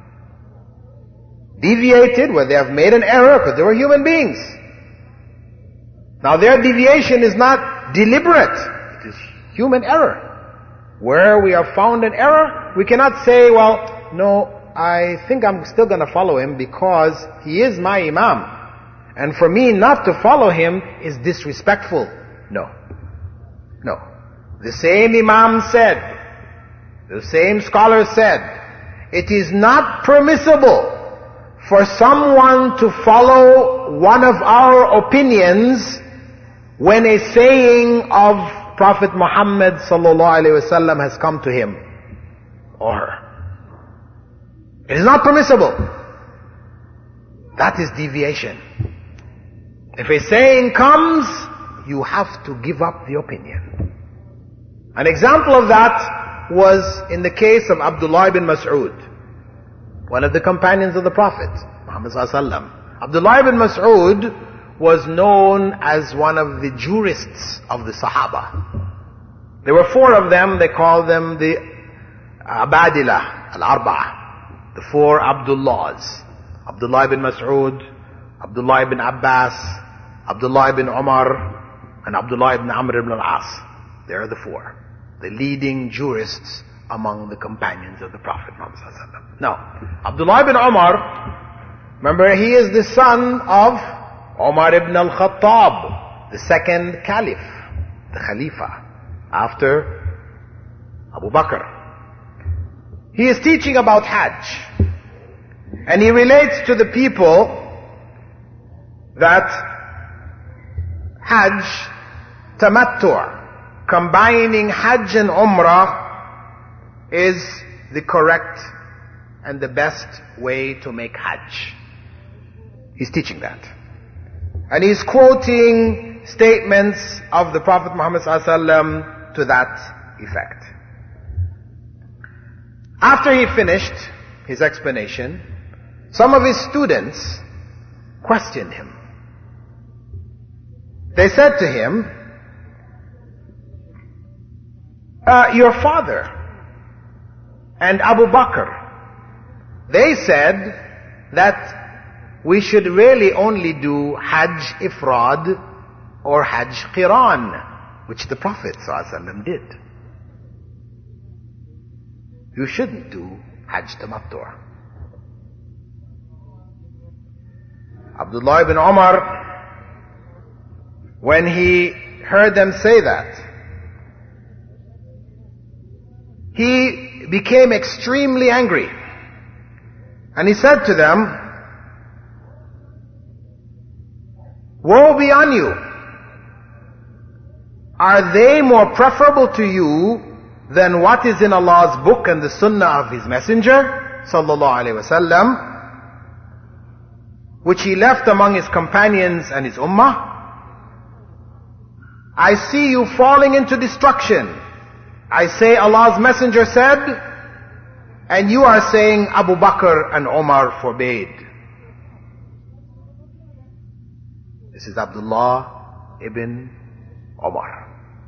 deviated, where they have made an error, because they were human beings. Now their deviation is not deliberate, it is human error. Where we have found an error, we cannot say, well, no, I think I'm still going to follow him because he is my Imam. And for me not to follow him is disrespectful. No. No. The same Imam said, the same scholar said, it is not permissible for someone to follow one of our opinions when a saying of Prophet Muhammad sallallahu alaihi wasallam has come to him or her. It is not permissible. That is deviation. If a saying comes, you have to give up the opinion. An example of that was in the case of Abdullah ibn Mas'ud, one of the companions of the Prophet Muhammad sallallahu alaihi wasallam. Abdullah ibn Mas'ud was known as one of the jurists of the Sahaba. There were four of them. They called them the Abadila al-Arba'a, the four Abdullahs. Abdullah ibn Mas'ud, Abdullah ibn Abbas, Abdullah ibn Umar, and Abdullah ibn Amr ibn al-As. They are the four, the leading jurists among the companions of the Prophet Muhammad sallallahu alaihi wasallam. Now, Abdullah ibn Umar, remember, he is the son of Umar ibn al-Khattab, the second caliph, the Khalifa, after Abu Bakr. He is teaching about Hajj. And he relates to the people that Hajj, Tamattu', combining Hajj and Umrah, is the correct and the best way to make Hajj. He's teaching that. And he's quoting statements of the Prophet Muhammad sallallahu alaihi wasallam to that effect. After he finished his explanation, some of his students questioned him. They said to him, uh, your father and Abu Bakr, they said that we should really only do Hajj Ifrad or Hajj Qiran, which the Prophet ﷺ did. You shouldn't do Hajj Tamattu'. Abdullah ibn Umar, when he heard them say that, he became extremely angry. And he said to them, "Woe be on you! Are they more preferable to you than what is in Allah's book and the sunnah of His Messenger, sallallahu alaihi wasallam, which He left among His companions and His ummah? I see you falling into destruction. I say Allah's Messenger said, and you are saying Abu Bakr and Omar forbade." This is Abdullah ibn Omar.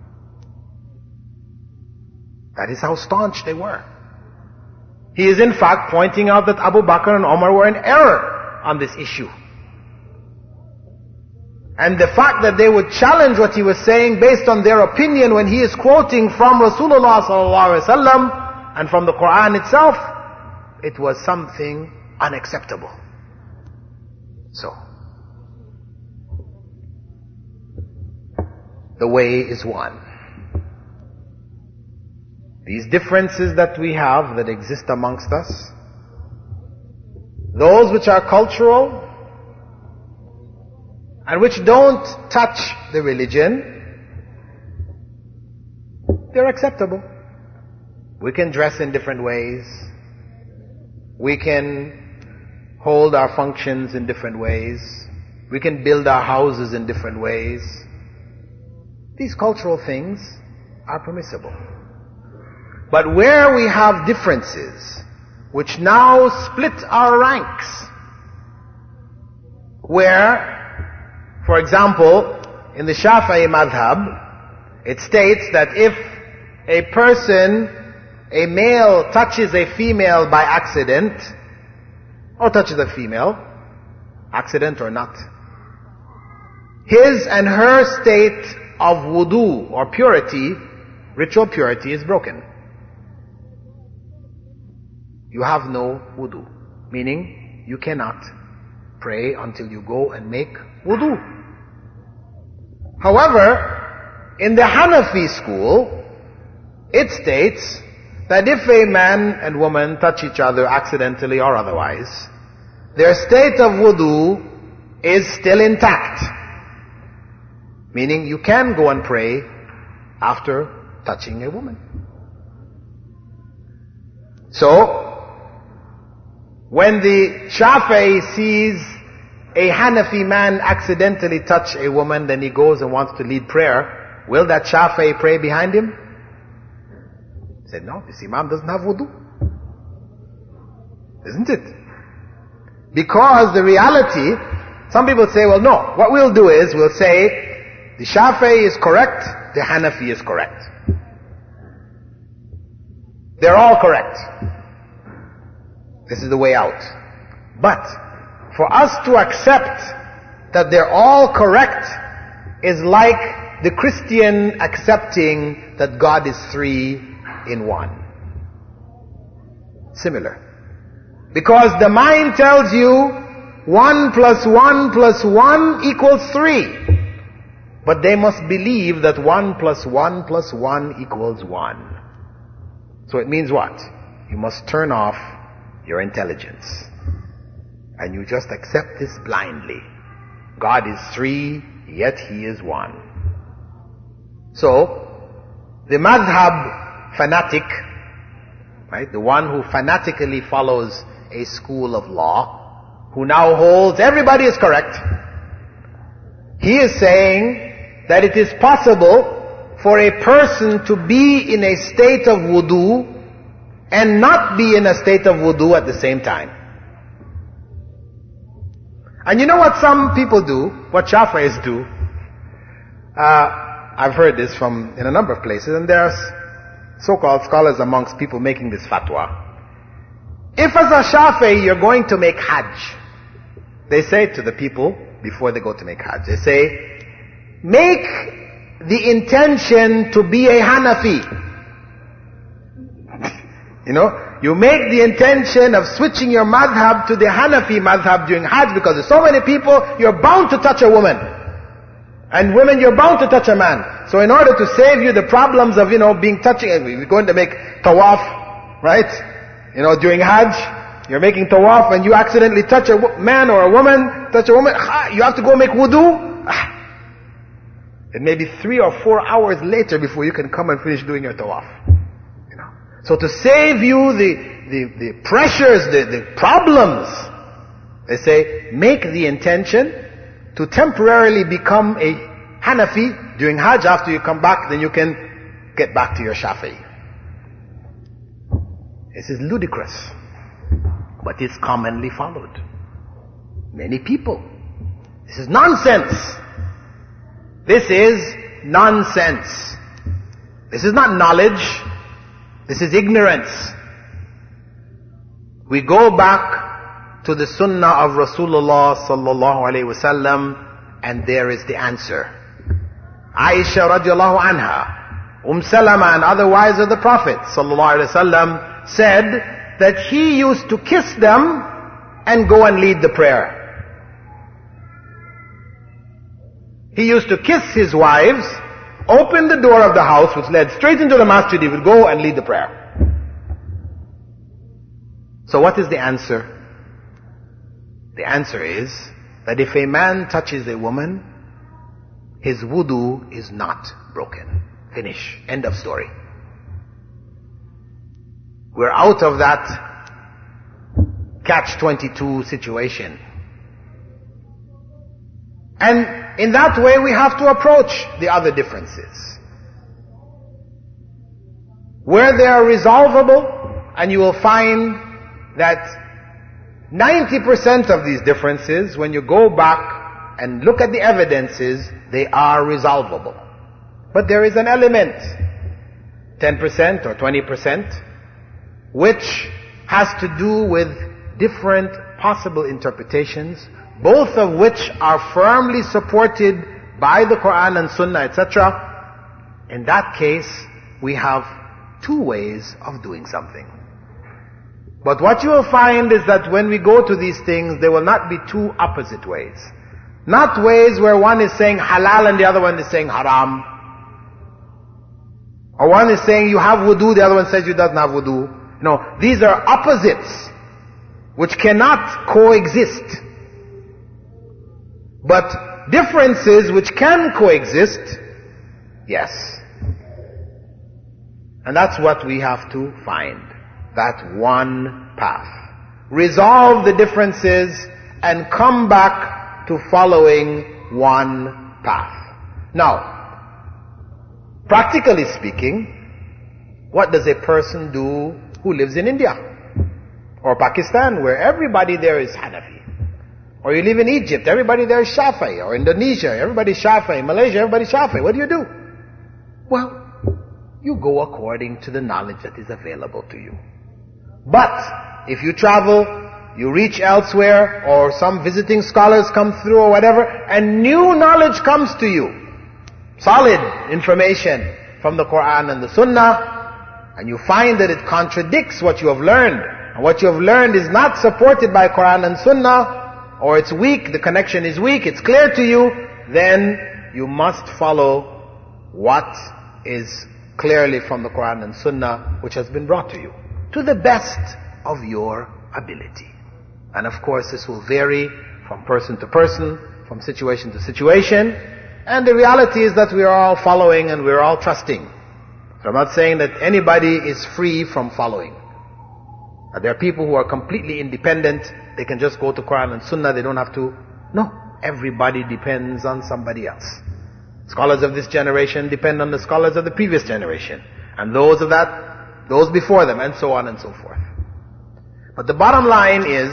That is how staunch they were. He is in fact pointing out that Abu Bakr and Omar were in error on this issue. And the fact that they would challenge what he was saying based on their opinion when he is quoting from Rasulullah sallallahu alaihi wasallam and from the Quran itself, it was something unacceptable. So, the way is one. These differences that we have that exist amongst us, those which are cultural and which don't touch the religion, they're acceptable. We can dress in different ways. We can hold our functions in different ways. We can build our houses in different ways. These cultural things are permissible. But where we have differences which now split our ranks, where, for example, in the Shafi'i madhab, it states that if a person, a male touches a female by accident, or touches a female, accident or not, his and her state of wudu or purity, ritual purity, is broken. You have no wudu, meaning you cannot pray until you go and make wudu. However, in the Hanafi school, it states that if a man and woman touch each other accidentally or otherwise, their state of wudu is still intact. Meaning you can go and pray after touching a woman. So, when the Shafi'i sees a Hanafi man accidentally touch a woman, then he goes and wants to lead prayer, will that Shafi'i pray behind him? He said, no, this Imam doesn't have wudu. Isn't it? Because the reality, some people say, well no, what we'll do is, we'll say, the Shafi'i is correct, the Hanafi is correct. They're all correct. This is the way out. But for us to accept that they're all correct is like the Christian accepting that God is three in one. Similar. Because the mind tells you one plus one plus one equals three. But they must believe that one plus one plus one equals one. So it means what? You must turn off your intelligence. And you just accept this blindly. God is three, yet He is one. So, the madhab fanatic, right, the one who fanatically follows a school of law, who now holds everybody is correct, he is saying that it is possible for a person to be in a state of wudu and not be in a state of wudu at the same time. And you know what some people do, what Shafi'is do? Uh, I've heard this from in a number of places, and there are so-called scholars amongst people making this fatwa. If as a Shafi'i you're going to make Hajj, they say to the people before they go to make Hajj, they say, make the intention to be a Hanafi. You know, you make the intention of switching your madhab to the Hanafi madhab during Hajj, because there's so many people, you're bound to touch a woman. And women, you're bound to touch a man. So in order to save you the problems of, you know, being touching, we're going to make tawaf, right? You know, during Hajj, you're making tawaf and you accidentally touch a man or a woman, touch a woman, you have to go make wudu. It may be three or four hours later before you can come and finish doing your tawaf. You know. So to save you the, the, the pressures, the, the problems, they say, make the intention to temporarily become a Hanafi during Hajj. After you come back, then you can get back to your Shafi'i. This is ludicrous, but it's commonly followed. Many people. This is nonsense. This is nonsense. This is not knowledge. This is ignorance. We go back to the sunnah of Rasulullah sallallahu alayhi wasallam, and there is the answer. Aisha radiallahu anha, Umm Salama and other wives of the Prophet sallallahu alayhi wasallam said that he used to kiss them and go and lead the prayer. He used to kiss his wives, open the door of the house which led straight into the masjid, he would go and lead the prayer. So what is the answer? The answer is that if a man touches a woman, his wudu is not broken. Finish. End of story. We're out of that catch twenty-two situation. And in that way we have to approach the other differences. Where they are resolvable, and you will find that ninety percent of these differences, when you go back and look at the evidences, they are resolvable. But there is an element, ten percent or twenty percent, which has to do with different possible interpretations, both of which are firmly supported by the Quran and Sunnah, et cetera. In that case, we have two ways of doing something. But what you will find is that when we go to these things, there will not be two opposite ways. Not ways where one is saying halal and the other one is saying haram. Or one is saying you have wudu, the other one says you doesn't have wudu. No, these are opposites which cannot coexist. But differences which can coexist, yes. And that's what we have to find. That one path. Resolve the differences and come back to following one path. Now, practically speaking, what does a person do who lives in India or Pakistan, where everybody there is Hanafi? Or you live in Egypt, everybody there is Shafi'i. Or Indonesia, everybody is Shafi'i. Malaysia, everybody is Shafi'i. What do you do? Well, you go according to the knowledge that is available to you. But if you travel, you reach elsewhere, or some visiting scholars come through or whatever, and new knowledge comes to you, solid information from the Quran and the Sunnah, and you find that it contradicts what you have learned, and what you have learned is not supported by Quran and Sunnah, or it's weak, the connection is weak, it's clear to you, then you must follow what is clearly from the Quran and Sunnah, which has been brought to you, to the best of your ability. And of course this will vary from person to person, from situation to situation, and the reality is that we are all following and we are all trusting. So I'm not saying that anybody is free from following. There are people who are completely independent, they can just go to Quran and Sunnah, they don't have to. No, everybody depends on somebody else. Scholars of this generation depend on the scholars of the previous generation, and those of that, those before them, and so on and so forth. But the bottom line is,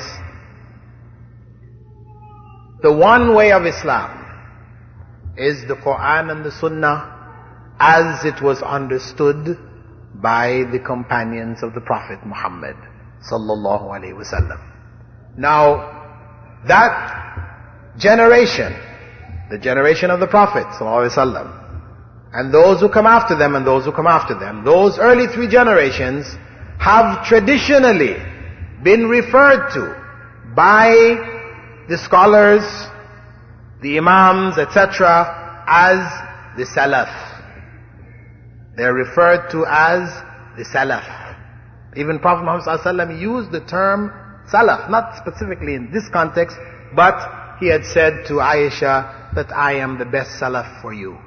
the one way of Islam is the Quran and the Sunnah as it was understood by the companions of the Prophet Muhammad sallallahu alaihi wasallam. Now, that generation, the generation of the Prophet sallallahu alaihi wasallam, and those who come after them and those who come after them, those early three generations have traditionally been referred to by the scholars, the imams, et cetera, as the Salaf. They're referred to as the Salaf. Even Prophet Muhammad sallallahu alaihi wasallam used the term Salaf, not specifically in this context, but he had said to Aisha that I am the best Salaf for you.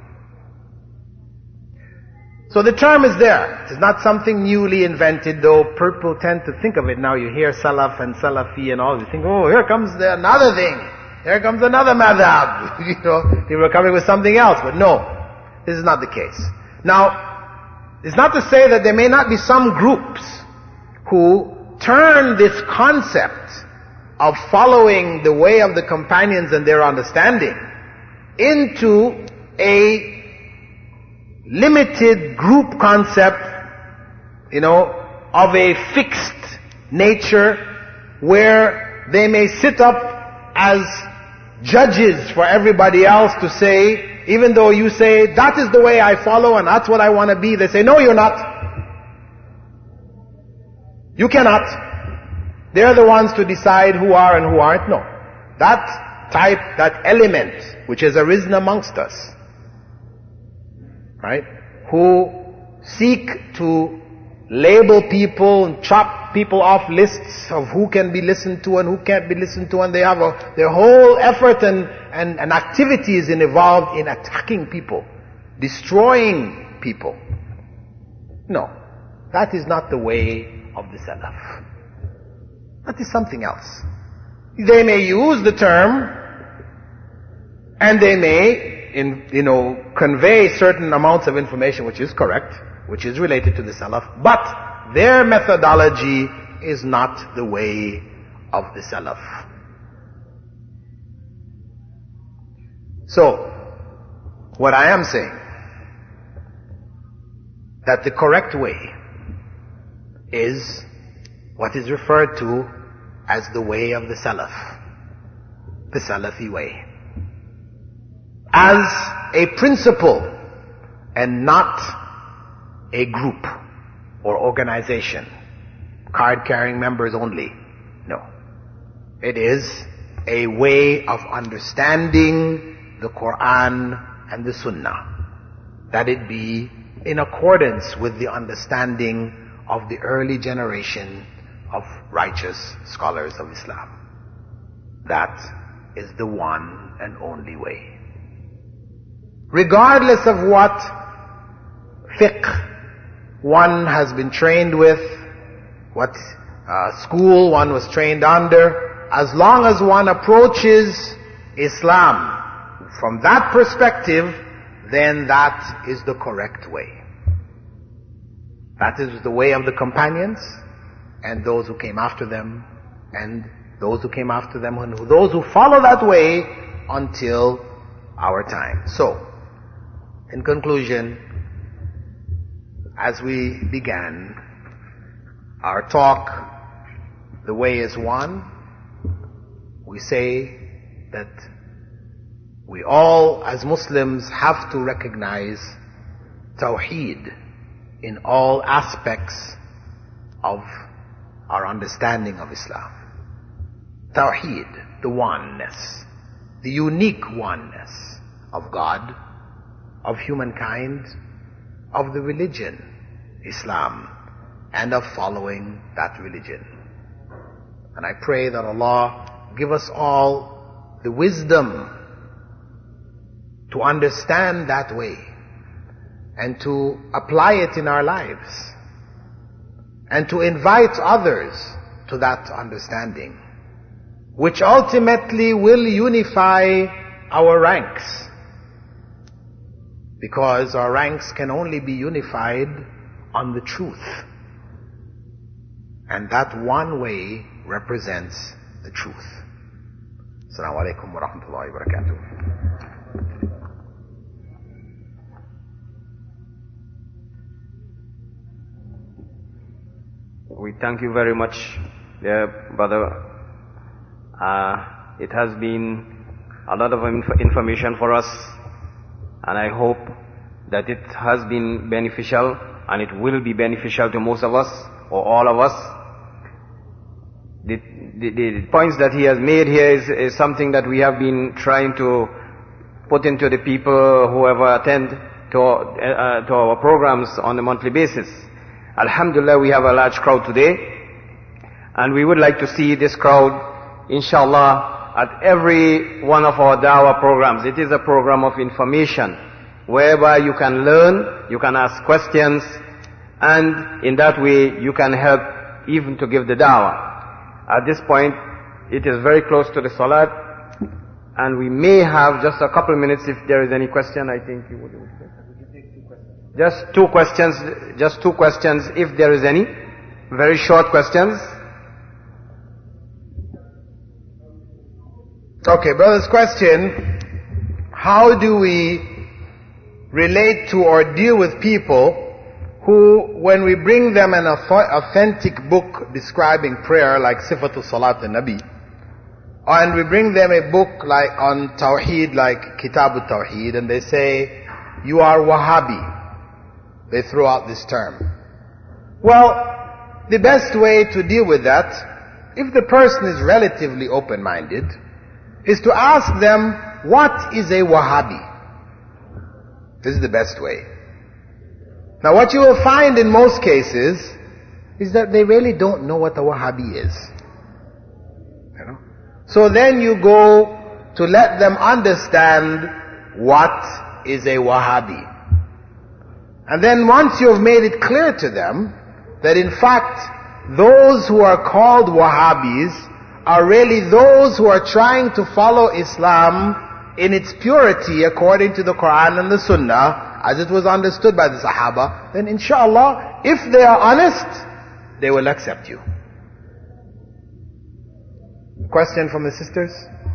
So the term is there. It's not something newly invented, though people tend to think of it now. You hear Salaf and Salafi and all, you think, oh, here comes the, another thing. Here comes another madhab. You know, they were coming with something else. But no, this is not the case. Now, it's not to say that there may not be some groups who turn this concept of following the way of the companions and their understanding into a limited group concept, you know, of a fixed nature where they may sit up as judges for everybody else to say, even though you say, that is the way I follow and that's what I want to be, they say, no, you're not. You cannot. They're the ones to decide who are and who aren't. No. That type, that element which has arisen amongst us, right, who seek to label people and chop people off lists of who can be listened to and who can't be listened to, and they have a, their whole effort and, and, and activity is involved in attacking people, destroying people. No, that is not the way of the Salaf. That is something else. They may use the term and they may, in, you know, convey certain amounts of information which is correct, which is related to the Salaf, but their methodology is not the way of the Salaf. So, what I am saying, that the correct way is what is referred to as the way of the Salaf, the Salafi way, as a principle and not a group or organization, card-carrying members only. No. It is a way of understanding the Quran and the Sunnah, that it be in accordance with the understanding of the early generation of righteous scholars of Islam. That is the one and only way. Regardless of what fiqh one has been trained with, what uh, school one was trained under, as long as one approaches Islam from that perspective, then that is the correct way. That is the way of the companions and those who came after them, and those who came after them, and those who follow that way until our time. So, in conclusion, as we began our talk, the way is one. We say that we all as Muslims have to recognize Tawheed in all aspects of our understanding of Islam. Tawheed, the oneness, the unique oneness of God, of humankind, of the religion, Islam, and of following that religion. And I pray that Allah give us all the wisdom to understand that way and to apply it in our lives and to invite others to that understanding, which ultimately will unify our ranks, because our ranks can only be unified on the truth, and that one way represents the truth. Assalamu alaikum wa rahmatullahi wa barakatuh. We thank you very much, dear brother. Uh, it has been a lot of inf- information for us, and I hope that it has been beneficial, and it will be beneficial to most of us, or all of us. The, the, the points that he has made here is, is something that we have been trying to put into the people who ever attend to, uh, to our programs on a monthly basis. Alhamdulillah, we have a large crowd today, and we would like to see this crowd, inshallah, at every one of our dawah programs. It is a program of information, whereby you can learn, you can ask questions, and in that way you can help even to give the dawah. At this point, it is very close to the salat, and we may have just a couple of minutes if there is any question. I think you would. Just two questions, just two questions if there is any. Very short questions. Okay, brother's question, how do we relate to or deal with people who, when we bring them an authentic book describing prayer like Sifatul Salat al-Nabi, and we bring them a book like on Tawheed like Kitabut Tawheed, and they say, you are Wahhabi. They throw out this term. Well, the best way to deal with that, if the person is relatively open-minded, is to ask them, what is a Wahhabi? This is the best way. Now what you will find in most cases is that they really don't know what a Wahhabi is. You know? So then you go to let them understand what is a Wahhabi. And then once you have made it clear to them that in fact those who are called Wahhabis are really those who are trying to follow Islam in its purity according to the Quran and the Sunnah as it was understood by the Sahaba, then inshallah, if they are honest, they will accept you. Question from the sisters?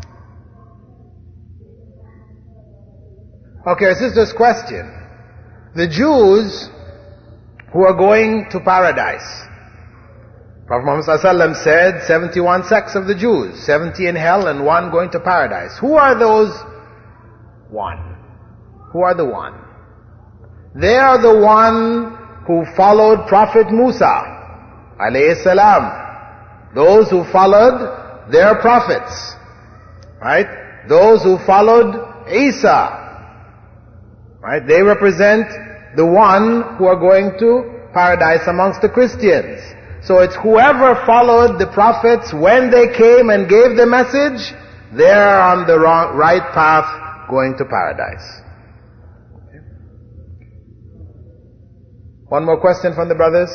Okay, our sister's question. The Jews who are going to paradise. Prophet Muhammad ﷺ said seventy-one sects of the Jews, seventy in hell and one going to paradise. Who are those one? Who are the one? They are the one who followed Prophet Musa alayhi salam. Those who followed their prophets. Right? Those who followed Isa. Right? They represent the one who are going to paradise amongst the Christians. So it's whoever followed the prophets when they came and gave the message, they're on the wrong, right path going to paradise. Okay. One more question from the brothers.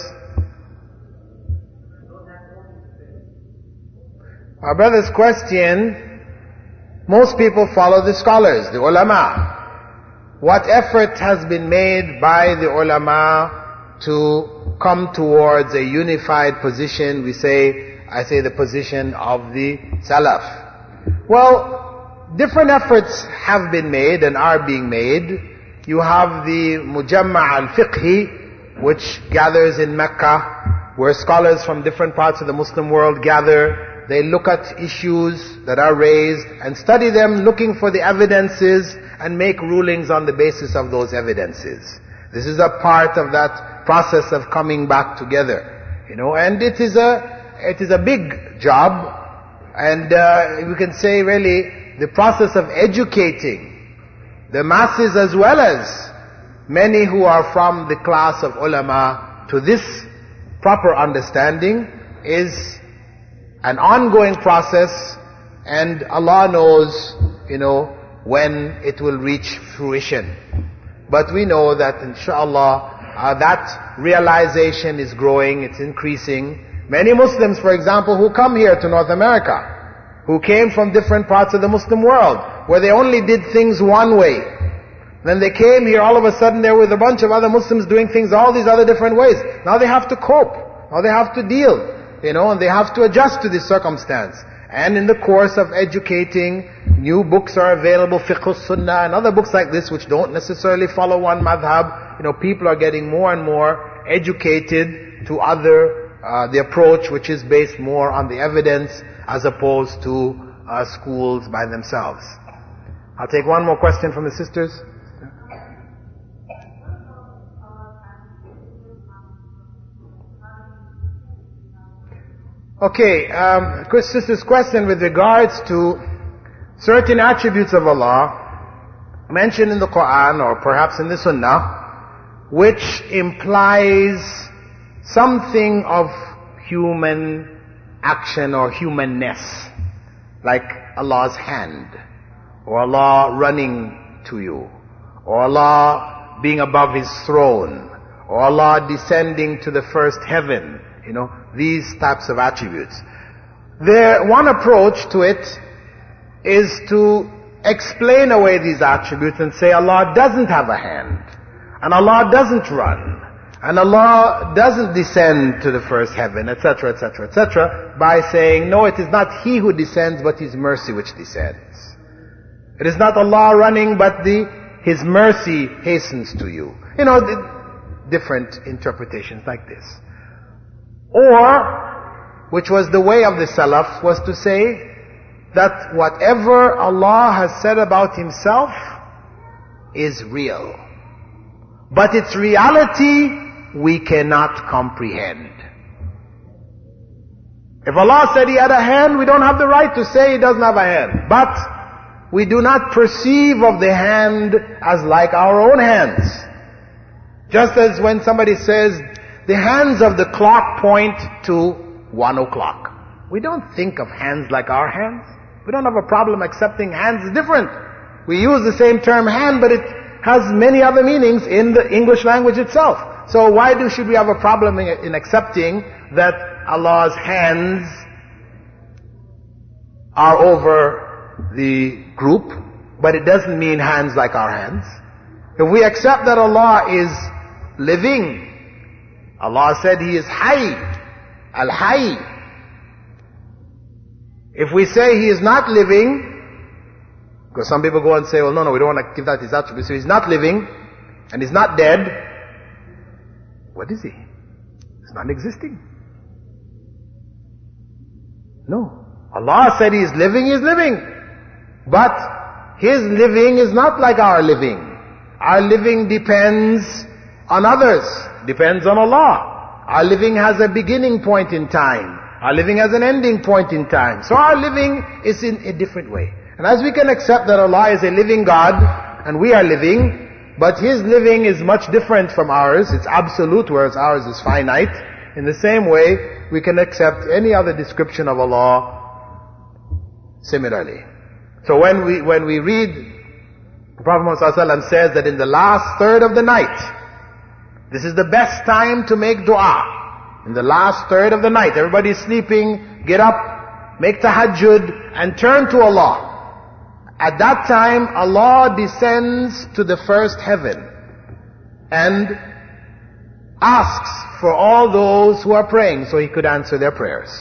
Our brother's question, most people follow the scholars, the ulama. What effort has been made by the ulama to come towards a unified position? We say, I say the position of the Salaf. Well, different efforts have been made and are being made. You have the Mujamma' al-Fiqhi, which gathers in Mecca, where scholars from different parts of the Muslim world gather. They look at issues that are raised and study them, looking for the evidences and make rulings on the basis of those evidences. This is a part of that process of coming back together, you know, and it is a, it is a big job, and uh, we can say really the process of educating the masses as well as many who are from the class of ulama to this proper understanding is an ongoing process, and Allah knows, you know, when it will reach fruition. But we know that inshallah, uh, that realization is growing, it's increasing. Many Muslims, for example, who come here to North America, who came from different parts of the Muslim world, where they only did things one way. Then they came here, all of a sudden there was a bunch of other Muslims doing things all these other different ways. Now they have to cope, now they have to deal, you know, and they have to adjust to this circumstance. And in the course of educating, new books are available, Fiqh Sunnah and other books like this which don't necessarily follow one madhab. You know, people are getting more and more educated to other, uh, the approach which is based more on the evidence as opposed to uh, schools by themselves. I'll take one more question from the sisters. Okay, um, sister's question with regards to certain attributes of Allah mentioned in the Quran or perhaps in the Sunnah, which implies something of human action or humanness, like Allah's hand, or Allah running to you, or Allah being above His throne, or Allah descending to the first heaven, you know, these types of attributes. There, one approach to it is to explain away these attributes and say Allah doesn't have a hand, and Allah doesn't run, and Allah doesn't descend to the first heaven, et cetera, et cetera, et cetera, by saying, no, it is not He who descends, but His mercy which descends. It is not Allah running, but the His mercy hastens to you. You know, the different interpretations like this. Or, which was the way of the Salaf, was to say that whatever Allah has said about Himself is real. But its reality we cannot comprehend. If Allah said He had a hand, we don't have the right to say He doesn't have a hand. But we do not perceive of the hand as like our own hands. Just as when somebody says, the hands of the clock point to one o'clock. We don't think of hands like our hands. We don't have a problem accepting hands is different. We use the same term hand, but it has many other meanings in the English language itself. So why do should we have a problem in, in accepting that Allah's hands are over the group, but it doesn't mean hands like our hands? If we accept that Allah is living, Allah said He is Hayy, Al-Hayy. If we say He is not living, because some people go and say, well, no, no, we don't want to give that His attribute. So He's not living, and He's not dead. What is He? He's not existing. No. Allah said He is living, He is living. But His living is not like our living. Our living depends on others, depends on Allah. Our living has a beginning point in time. Our living has an ending point in time. So our living is in a different way. And as we can accept that Allah is a living God, and we are living, but His living is much different from ours, it's absolute, whereas ours is finite. In the same way, we can accept any other description of Allah similarly. So when we, when we read, the Prophet Muhammad ﷺ says that in the last third of the night, this is the best time to make dua. In the last third of the night, everybody is sleeping, get up, make tahajjud, and turn to Allah. At that time, Allah descends to the first heaven and asks for all those who are praying so He could answer their prayers.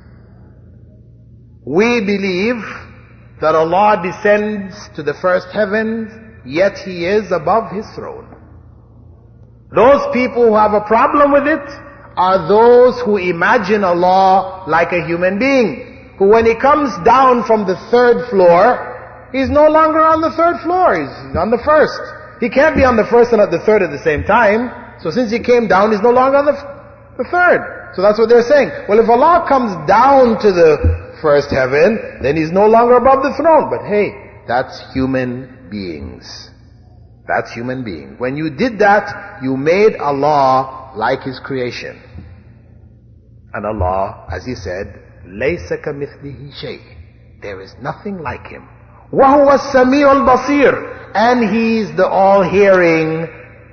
We believe that Allah descends to the first heaven, yet He is above His throne. Those people who have a problem with it are those who imagine Allah like a human being, who when He comes down from the third floor, He's no longer on the third floor, He's on the first. He can't be on the first and at the third at the same time. So since He came down, He's no longer on the, the third. So that's what they're saying. Well, if Allah comes down to the first heaven, then He's no longer above the throne. But hey, that's human beings. That's human beings. When you did that, you made Allah like His creation. And Allah, as He said, لَيْسَ كَمِثْلِهِ شَيْءٍ. There is nothing like Him. وَهُوَ السَّمِيعُ الْبَصِيرُ. And He's the all-hearing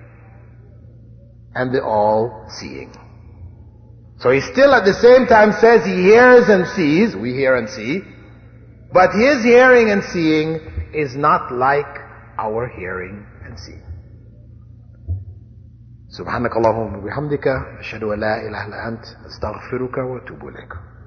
and the all-seeing. So He still at the same time says He hears and sees. We hear and see. But His hearing and seeing is not like our hearing and seeing. سبحانك اللهم وبحمدك أشهد أن لا إله إلا أنت أستغفرك وأتوب إليك.